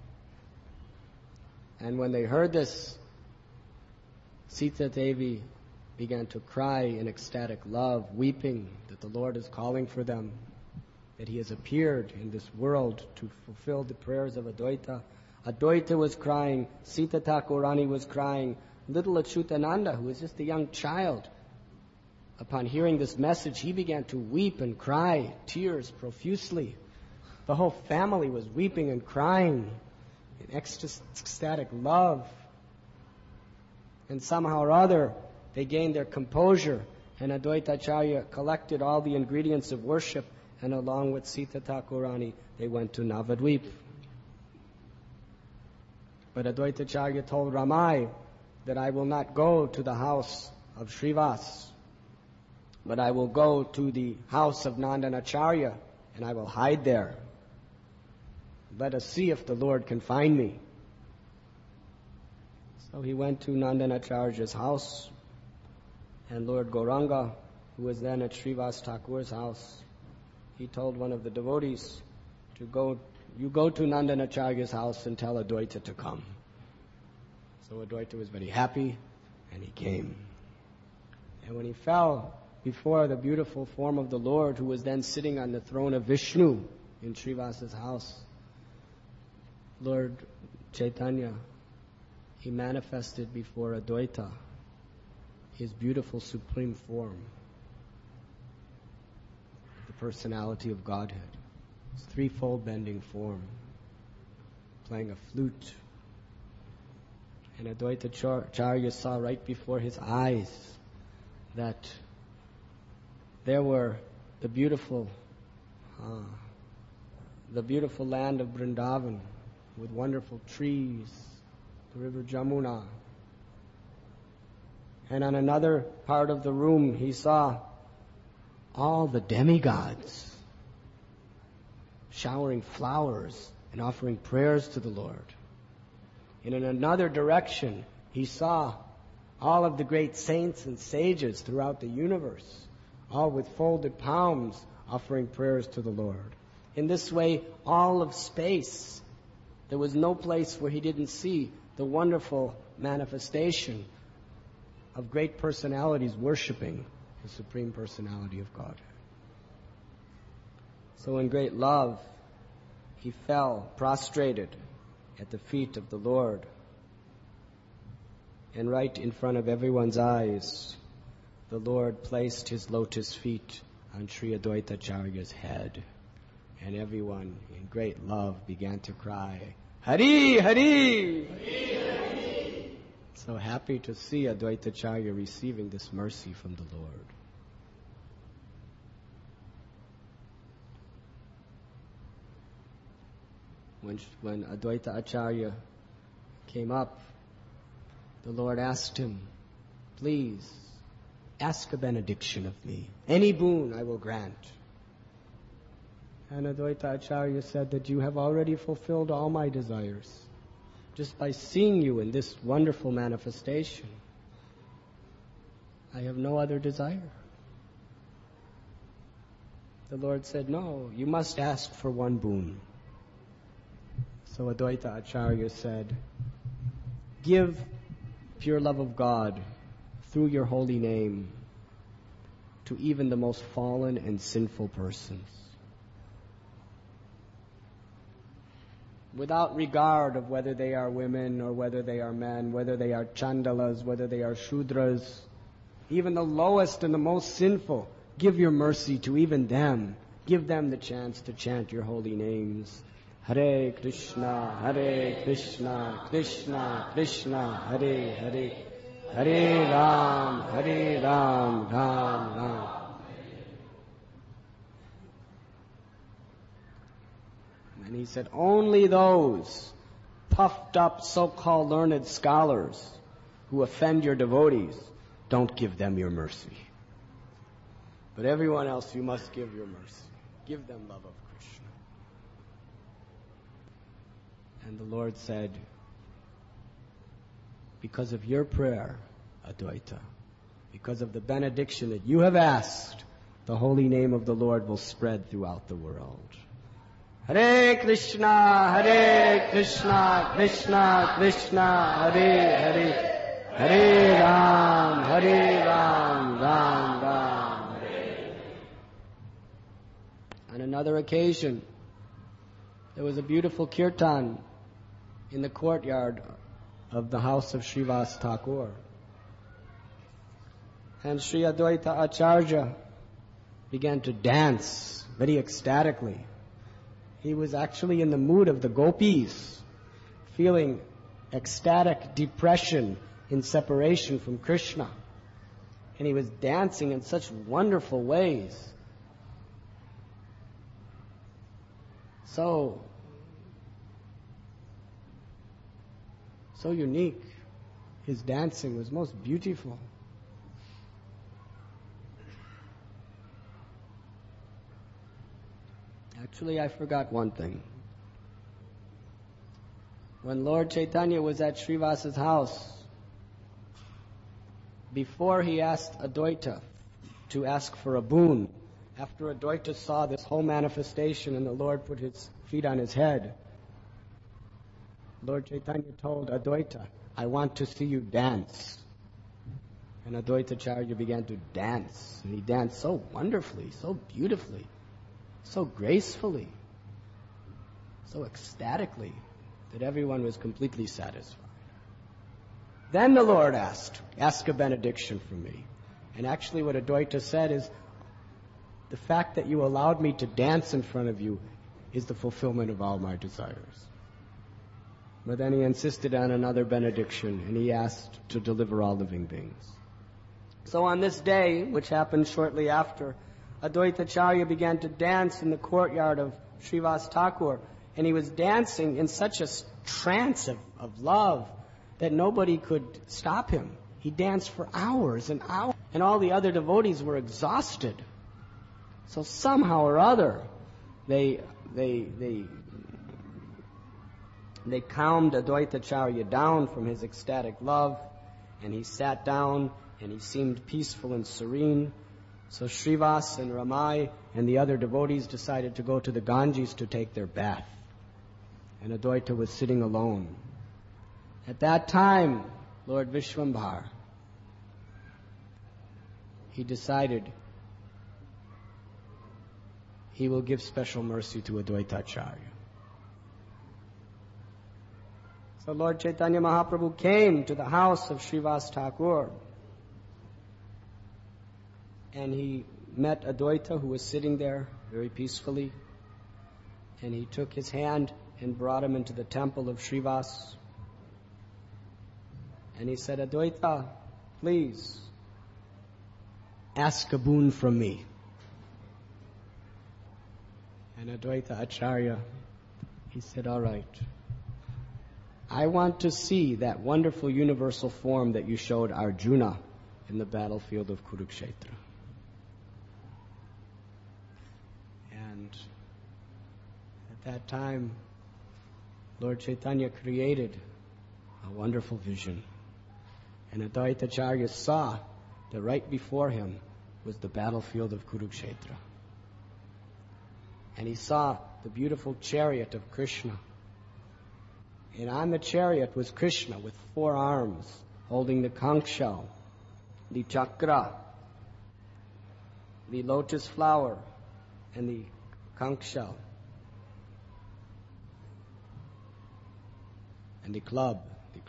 And when they heard this, Sita Devi began to cry in ecstatic love, weeping that the Lord is calling for them, that he has appeared in this world to fulfill the prayers of Advaita. Advaita was crying, Sita Thakurani was crying, little Achyutananda, who was just a young child, upon hearing this message, he began to weep and cry, tears profusely. The whole family was weeping and crying in ecstatic love. And somehow or other, they gained their composure, and Advaita Acharya collected all the ingredients of worship, and along with Sita Thakurani, they went to Navadvip. But Advaita Acharya told Ramai that I will not go to the house of Srivas, but I will go to the house of Nandanacharya, and I will hide there. Let us see if the Lord can find me. So he went to Nandanacharya's house, and Lord Gauranga, who was then at Srivas Thakur's house, he told one of the devotees to go to Nandanacharya's house and tell Advaita to come. So Advaita was very happy, and he came. And when he fell before the beautiful form of the Lord, who was then sitting on the throne of Vishnu in Srivas's house, Lord Chaitanya, he manifested before Advaita his beautiful supreme form, the personality of Godhead, his threefold bending form, playing a flute. And Advaita Acharya saw right before his eyes that there were the beautiful land of Vrindavan with wonderful trees, the river Jamuna, And on another part of the room, he saw all the demigods showering flowers and offering prayers to the Lord. And in another direction, he saw all of the great saints and sages throughout the universe, all with folded palms, offering prayers to the Lord. In this way, all of space, there was no place where he didn't see the wonderful manifestation of great personalities worshiping the Supreme Personality of God. So in great love, he fell prostrated at the feet of the Lord. And right in front of everyone's eyes, the Lord placed his lotus feet on Sri Advaita Acharya's head. And everyone in great love began to cry, Hari, Hari! Hari, Hari! So happy to see Advaita Acharya receiving this mercy from the Lord. When Advaita Acharya came up, the Lord asked him, please, ask a benediction of me. Any boon I will grant. And Advaita Acharya said that you have already fulfilled all my desires just by seeing you in this wonderful manifestation. I have no other desire. The Lord said, no, you must ask for one boon. So Advaita Acharya said, give pure love of God through your holy name to even the most fallen and sinful persons. Without regard of whether they are women or whether they are men, whether they are chandalas, whether they are shudras, even the lowest and the most sinful, give your mercy to even them. Give them the chance to chant your holy names. Hare Krishna, Krishna Krishna, Hare Hare, Hare Ram, Ram Ram. And he said, only those puffed up so-called learned scholars who offend your devotees, don't give them your mercy. But everyone else you must give your mercy. Give them love of Krishna. And the Lord said, because of your prayer, Advaita, because of the benediction that you have asked, the holy name of the Lord will spread throughout the world. Hare Krishna, Krishna Krishna, Hare Hare, Hare Ram, Ram Ram. On another occasion, there was a beautiful kirtan in the courtyard of the house of Srivas Thakur. And Sri Advaita Acharya began to dance very ecstatically. He was actually in the mood of the gopis, feeling ecstatic depression in separation from Krishna. And he was dancing in such wonderful ways. So unique. His dancing was most beautiful. Actually, I forgot one thing. When Lord Chaitanya was at Srivasa's house, before he asked Advaita to ask for a boon, after Advaita saw this whole manifestation and the Lord put his feet on his head, Lord Chaitanya told Advaita, I want to see you dance. And Advaita Acharya began to dance. And he danced so wonderfully, so beautifully, so gracefully, so ecstatically, that everyone was completely satisfied. Then the Lord asked, ask a benediction from me. And actually what Advaita said is, the fact that you allowed me to dance in front of you is the fulfillment of all my desires. But then he insisted on another benediction, and he asked to deliver all living beings. So on this day, which happened shortly after, Advaita Acharya began to dance in the courtyard of Srivas Thakur, and he was dancing in such a trance of love that nobody could stop him. He danced for hours and hours, and all the other devotees were exhausted. So somehow or other, they calmed Advaitacharya down from his ecstatic love, and he sat down and he seemed peaceful and serene. So Srivas and Ramai and the other devotees decided to go to the Ganges to take their bath. And Advaita was sitting alone. At that time, Lord Vishwambhar, he decided he will give special mercy to Advaitacharya. So Lord Chaitanya Mahaprabhu came to the house of Srivas Thakur, and he met Advaita, who was sitting there very peacefully, and he took his hand and brought him into the temple of Srivas. And he said, Advaita, please, ask a boon from me. And Advaita Acharya, he said, all right. I want to see that wonderful universal form that you showed Arjuna in the battlefield of Kurukshetra. And at that time, Lord Chaitanya created a wonderful vision. And Advaita Acharya saw that right before him was the battlefield of Kurukshetra. And he saw the beautiful chariot of Krishna. And on the chariot was Krishna with 4 arms, holding the conch shell, the chakra, the lotus flower, and the conch shell, and the club.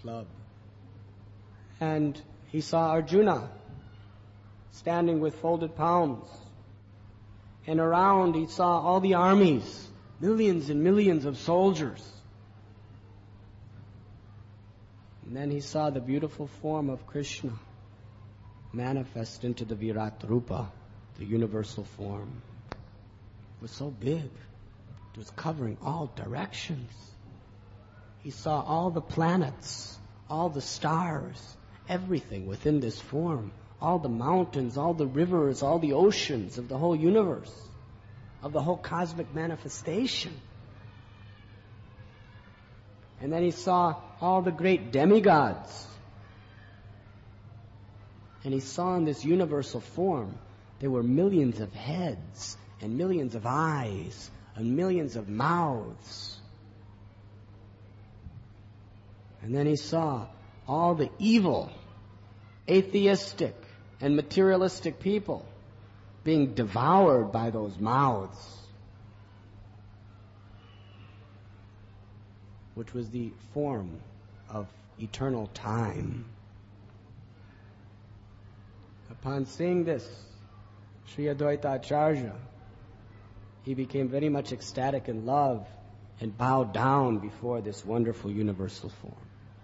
And he saw Arjuna standing with folded palms. And around he saw all the armies, millions and millions of soldiers. And then he saw the beautiful form of Krishna manifest into the Virat Rupa, the universal form. It was so big. It was covering all directions. He saw all the planets, all the stars, everything within this form, all the mountains, all the rivers, all the oceans of the whole universe, of the whole cosmic manifestation. And then he saw all the great demigods. And he saw in this universal form, there were millions of heads and millions of eyes and millions of mouths. And then he saw all the evil, atheistic, and materialistic people being devoured by those mouths, which was the form of eternal time. Upon seeing this, Sri Advaita Acharya, he became very much ecstatic in love and bowed down before this wonderful universal form.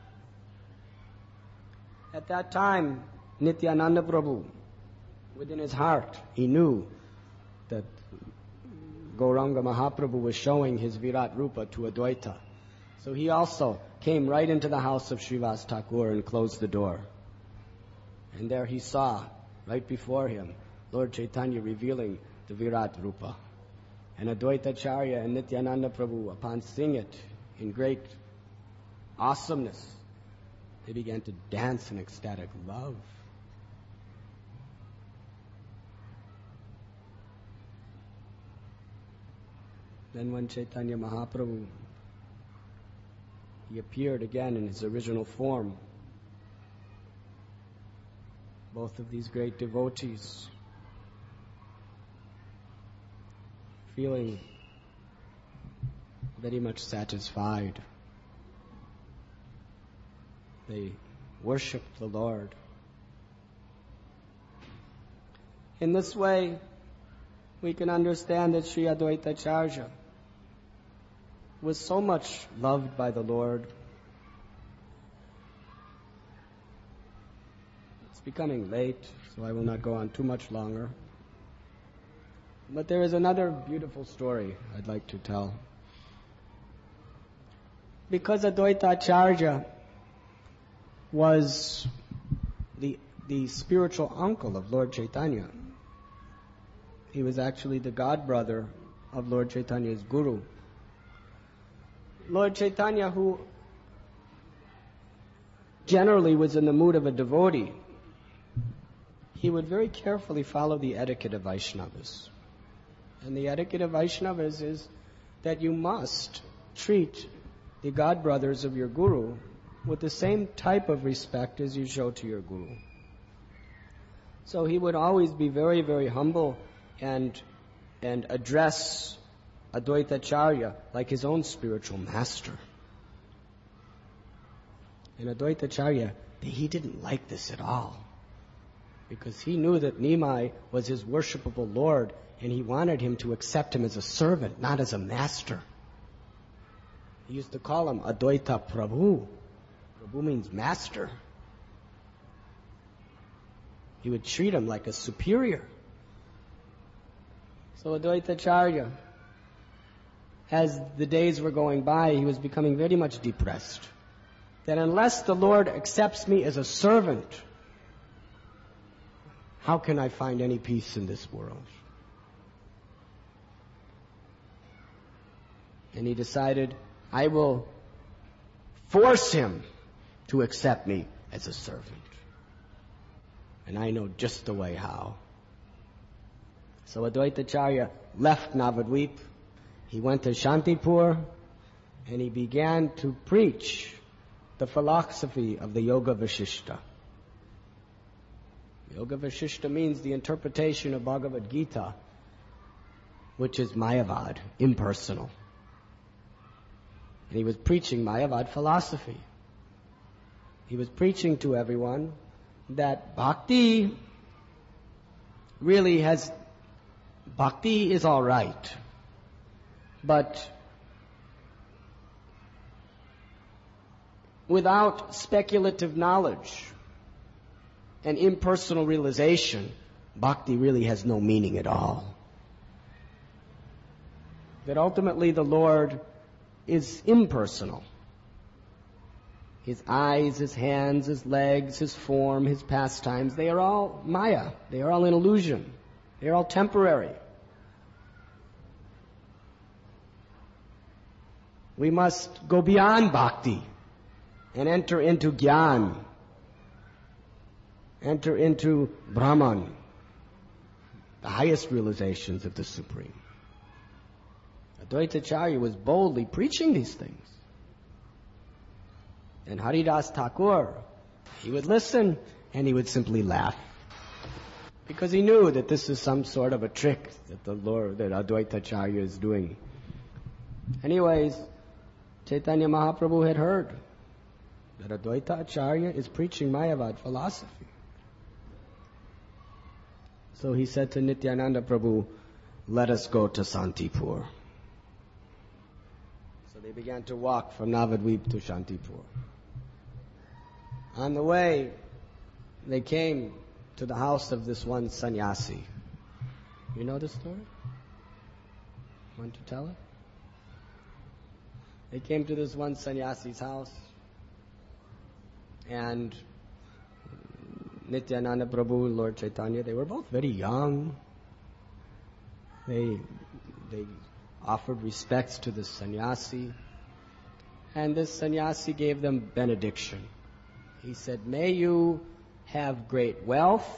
At that time, Nityananda Prabhu, within his heart, he knew that Gauranga Mahaprabhu was showing his Virat Rupa to Advaita. So he also came right into the house of Srivas Thakur and closed the door. And there he saw, right before him, Lord Chaitanya revealing the Virat Rupa. And Advaita Acharya and Nityananda Prabhu, upon seeing it in great awesomeness, they began to dance in ecstatic love. Then when Chaitanya Mahaprabhu, he appeared again in his original form, both of these great devotees, feeling very much satisfied, they worshiped the Lord. In this way, we can understand that Sri Advaita Acharya was so much loved by the Lord. It's becoming late, so I will not go on too much longer. But there is another beautiful story I'd like to tell. Because Advaita Acharya was the the spiritual uncle of Lord Chaitanya. He was actually the godbrother of Lord Chaitanya's guru. Lord Chaitanya, who generally was in the mood of a devotee, he would very carefully follow the etiquette of Vaishnavas. And the etiquette of Vaishnavas is that you must treat the godbrothers of your guru with the same type of respect as you show to your guru. So he would always be very, very humble and address Advaita Acharya like his own spiritual master. And Advaita Acharya, he didn't like this at all, because he knew that Nimai was his worshipable Lord, and he wanted him to accept him as a servant, not as a master. He used to call him Advaita Prabhu. Prabhu means master. He would treat him like a superior. So Advaita Acharya, as the days were going by, he was becoming very much depressed. That unless the Lord accepts me as a servant, how can I find any peace in this world? And he decided, I will force him to accept me as a servant. And I know just the way how. So Advaita Acharya left Navadvip. He went to Shantipur, and he began to preach the philosophy of the Yoga Vasishta. Yoga Vasishta means the interpretation of Bhagavad Gita, which is Mayavad, impersonal. And he was preaching Mayavad philosophy. He was preaching to everyone that bhakti is all right, but without speculative knowledge and impersonal realization, bhakti really has no meaning at all. That ultimately the Lord is impersonal. His eyes, his hands, his legs, his form, his pastimes, they are all maya. They are all an illusion. They are all temporary. We must go beyond bhakti and enter into Gyan, enter into Brahman, the highest realizations of the Supreme. Advaita Acharya was boldly preaching these things. And Haridas Thakur, he would listen and he would simply laugh, because he knew that this is some sort of a trick that Advaita Acharya is doing. Anyways, Chaitanya Mahaprabhu had heard that Advaita Acharya is preaching Mayavad philosophy. So he said to Nityananda Prabhu, let us go to Shantipur. So they began to walk from Navadvip to Shantipur. On the way, they came to the house of this one sannyasi. You know the story? Want to tell it? They came to this one sannyasi's house, and Nityananda Prabhu, Lord Chaitanya, they were both very young. They offered respects to the sannyasi, and this sannyasi gave them benediction. He said, may you have great wealth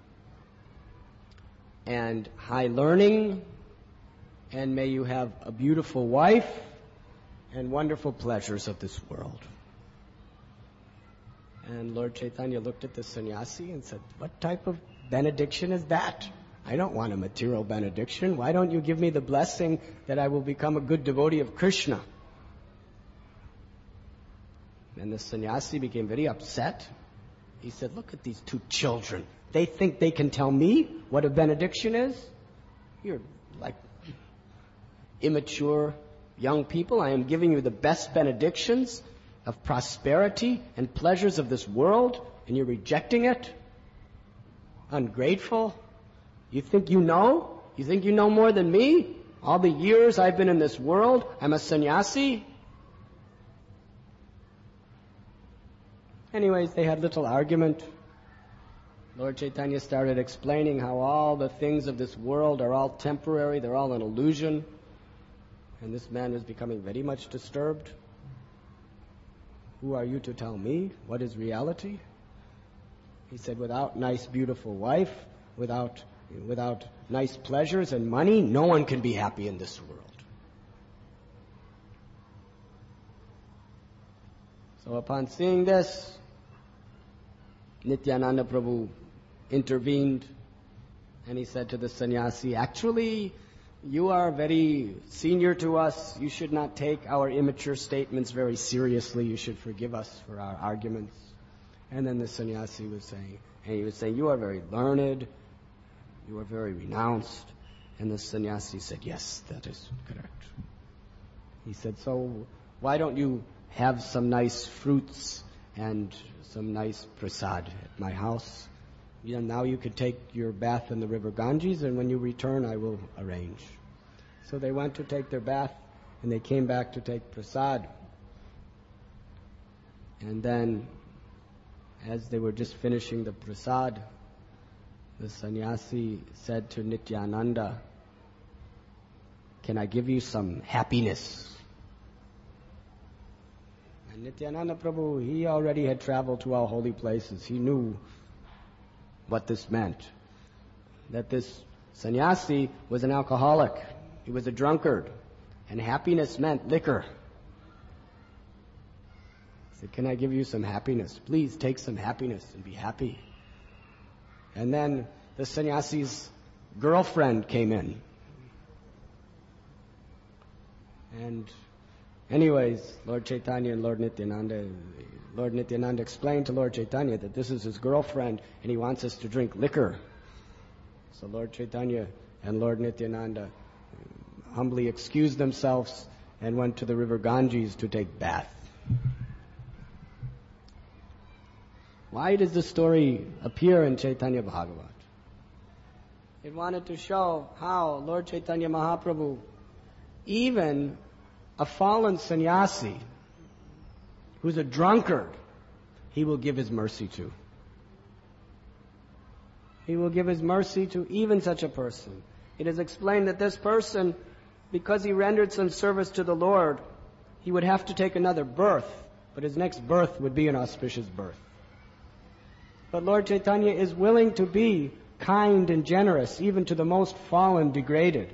and high learning, and may you have a beautiful wife and wonderful pleasures of this world. And Lord Chaitanya looked at the sannyasi and said, what type of benediction is that? I don't want a material benediction. Why don't you give me the blessing that I will become a good devotee of Krishna? And the sannyasi became very upset. He said, look at these two children. They think they can tell me what a benediction is? You're like immature young people. I am giving you the best benedictions of prosperity and pleasures of this world, and you're rejecting it? Ungrateful? You think you know? You think you know more than me? All the years I've been in this world, I'm a sannyasi? Anyways, they had a little argument. Lord Chaitanya started explaining how all the things of this world are all temporary, they're all an illusion. And this man was becoming very much disturbed. Who are you to tell me what is reality? He said, without nice, beautiful wife, without nice pleasures and money, no one can be happy in this world. So upon seeing this, Nityananda Prabhu intervened and he said to the sannyasi, actually, you are very senior to us. You should not take our immature statements very seriously. You should forgive us for our arguments. And then the sannyasi was saying, you are very learned, you are very renounced. And the sannyasi said, yes, that is correct. He said, so why don't you have some nice fruits and some nice prasad at my house? Now you could take your bath in the river Ganges, and when you return, I will arrange. So they went to take their bath, and they came back to take prasad. And then, as they were just finishing the prasad, the sannyasi said to Nityananda, can I give you some happiness? And Nityananda Prabhu, he already had traveled to all holy places. He knew what this meant. That this sannyasi was an alcoholic. He was a drunkard. And happiness meant liquor. He said, can I give you some happiness? Please take some happiness and be happy. And then the sannyasi's girlfriend came in. And anyways, Lord Chaitanya and Lord Nityananda explained to Lord Chaitanya that this is his girlfriend and he wants us to drink liquor. So Lord Chaitanya and Lord Nityananda humbly excused themselves and went to the river Ganges to take bath. Why does this story appear in Chaitanya Bhagavat? It wanted to show how Lord Chaitanya Mahaprabhu, even a fallen sannyasi who's a drunkard, he will give his mercy to. He will give his mercy to even such a person. It is explained that this person, because he rendered some service to the Lord, he would have to take another birth, but his next birth would be an auspicious birth. But Lord Chaitanya is willing to be kind and generous, even to the most fallen, degraded.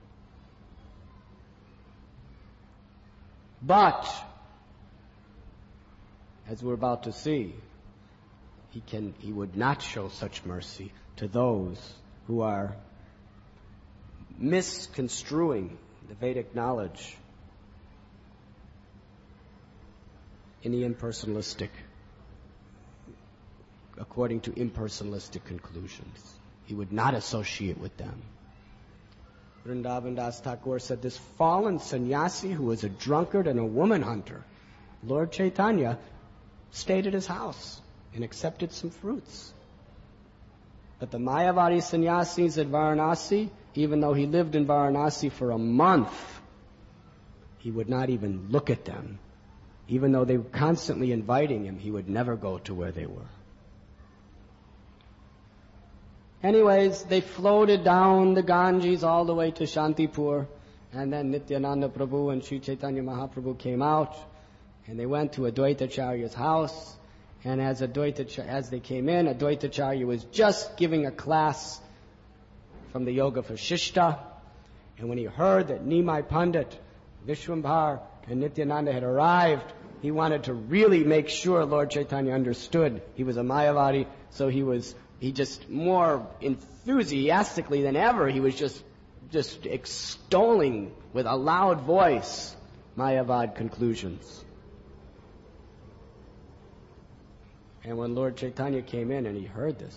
But, as we're about to see, he would not show such mercy to those who are misconstruing the Vedic knowledge in the impersonalistic, according to impersonalistic conclusions. He would not associate with them. Vrindavan Das Thakur said, this fallen sannyasi who was a drunkard and a woman hunter, Lord Chaitanya stayed at his house and accepted some fruits. But the Mayavadi sannyasis at Varanasi, even though he lived in Varanasi for a month, he would not even look at them. Even though they were constantly inviting him, he would never go to where they were. Anyways, they floated down the Ganges all the way to Shantipur, and then Nityananda Prabhu and Sri Chaitanya Mahaprabhu came out, and they went to Advaitacharya's house, and as they came in, Advaitacharya was just giving a class from the Yoga Vasishta, and when he heard that Nimai Pandit, Vishwambhar, and Nityananda had arrived, he wanted to really make sure Lord Chaitanya understood he was a Mayavadi, so he just more enthusiastically than ever, he was just extolling with a loud voice Mayavad conclusions. And when Lord Chaitanya came in and he heard this,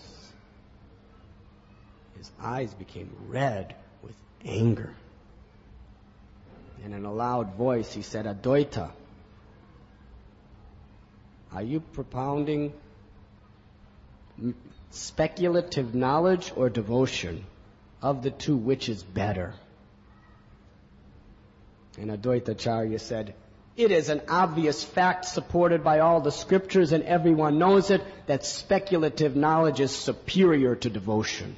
his eyes became red with anger. And in a loud voice he said, Advaita, are you propounding speculative knowledge or devotion? Of the two, which is better? And Advaitacharya said, It is an obvious fact supported by all the scriptures, and everyone knows it, that speculative knowledge is superior to devotion.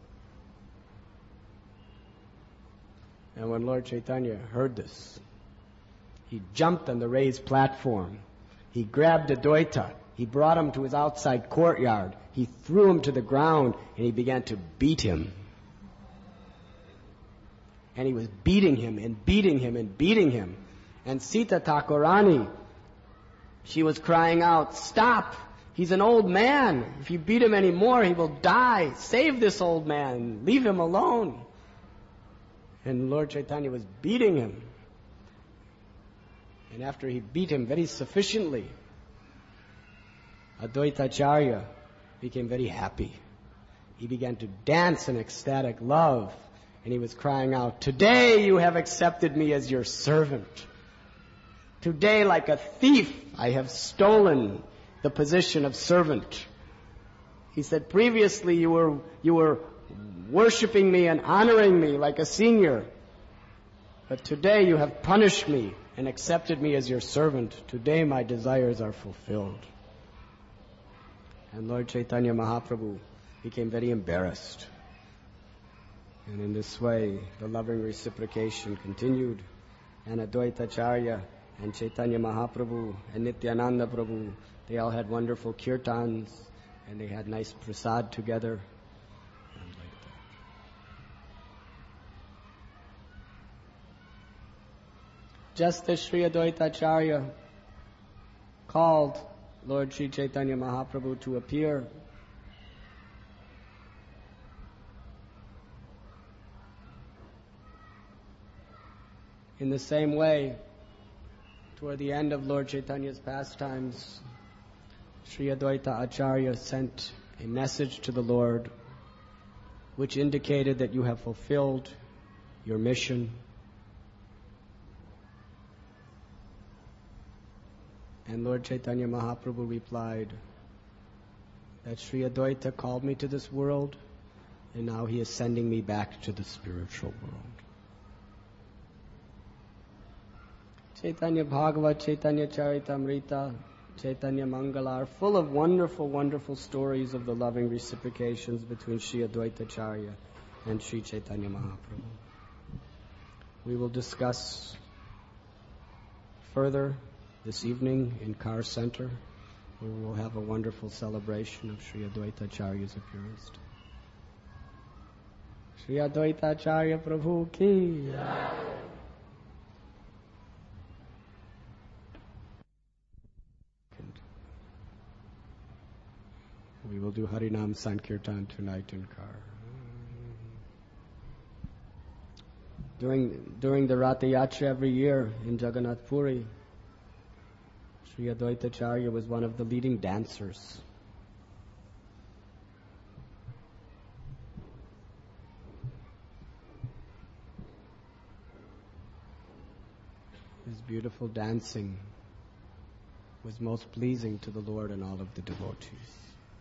And when Lord Chaitanya heard this, he jumped on the raised platform. He grabbed Advaita. He brought him to his outside courtyard. He threw him to the ground, and he began to beat him. And he was beating him and beating him and beating him. And Sita Thakurani, she was crying out, "Stop! He's an old man. If you beat him anymore, he will die. Save this old man. Leave him alone." And Lord Chaitanya was beating him. And after he beat him very sufficiently, Advaita Acharya became very happy. He began to dance in ecstatic love. And he was crying out, "Today you have accepted me as your servant. Today, like a thief, I have stolen the position of servant." He said, "Previously you were worshiping me and honoring me like a senior. But today you have punished me and accepted me as your servant. Today my desires are fulfilled." And Lord Chaitanya Mahaprabhu became very embarrassed. And in this way, the loving reciprocation continued. And Advaita Acharya and Chaitanya Mahaprabhu and Nityananda Prabhu, they all had wonderful kirtans, and they had nice prasad together. And like that. Just as Sri Advaita Acharya called Lord Sri Chaitanya Mahaprabhu to appear, in the same way, toward the end of Lord Chaitanya's pastimes, Sri Advaita Acharya sent a message to the Lord which indicated that you have fulfilled your mission. And Lord Chaitanya Mahaprabhu replied that Sri Advaita called me to this world, and now he is sending me back to the spiritual world. Chaitanya Bhagavat, Chaitanya Charitamrita, Chaitanya Mangala are full of wonderful, wonderful stories of the loving reciprocations between Sri Advaita Acharya and Sri Chaitanya Mahaprabhu. We will discuss further this evening in Car Center, where we will have a wonderful celebration of Sri Advaita Acharya's appearance. Sri Advaita Acharya Prabhu ki. We will do Harinam Sankirtan tonight in Car. During the Ratha Yatra every year in Jagannath Puri, Sri Advaita Acharya was one of the leading dancers. His beautiful dancing was most pleasing to the Lord and all of the devotees.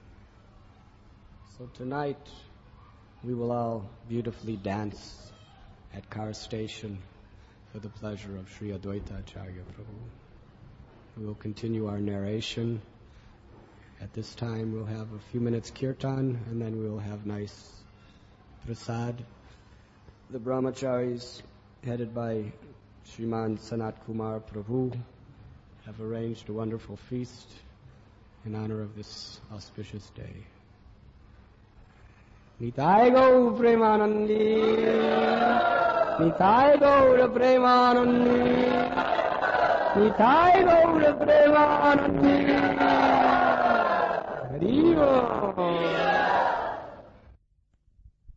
So tonight, we will all beautifully dance at Car Station for the pleasure of Sri Advaita Acharya Prabhu. We will continue our narration. At this time, we'll have a few minutes kirtan, and then we'll have nice prasad. The brahmacharis, headed by Sriman Sanat Kumar Prabhu, have arranged a wonderful feast in honor of this auspicious day. Nitai Gaur Premanandi, Nitai Gaur Premanandi, Nitai Gaur Premanandi, Hariva.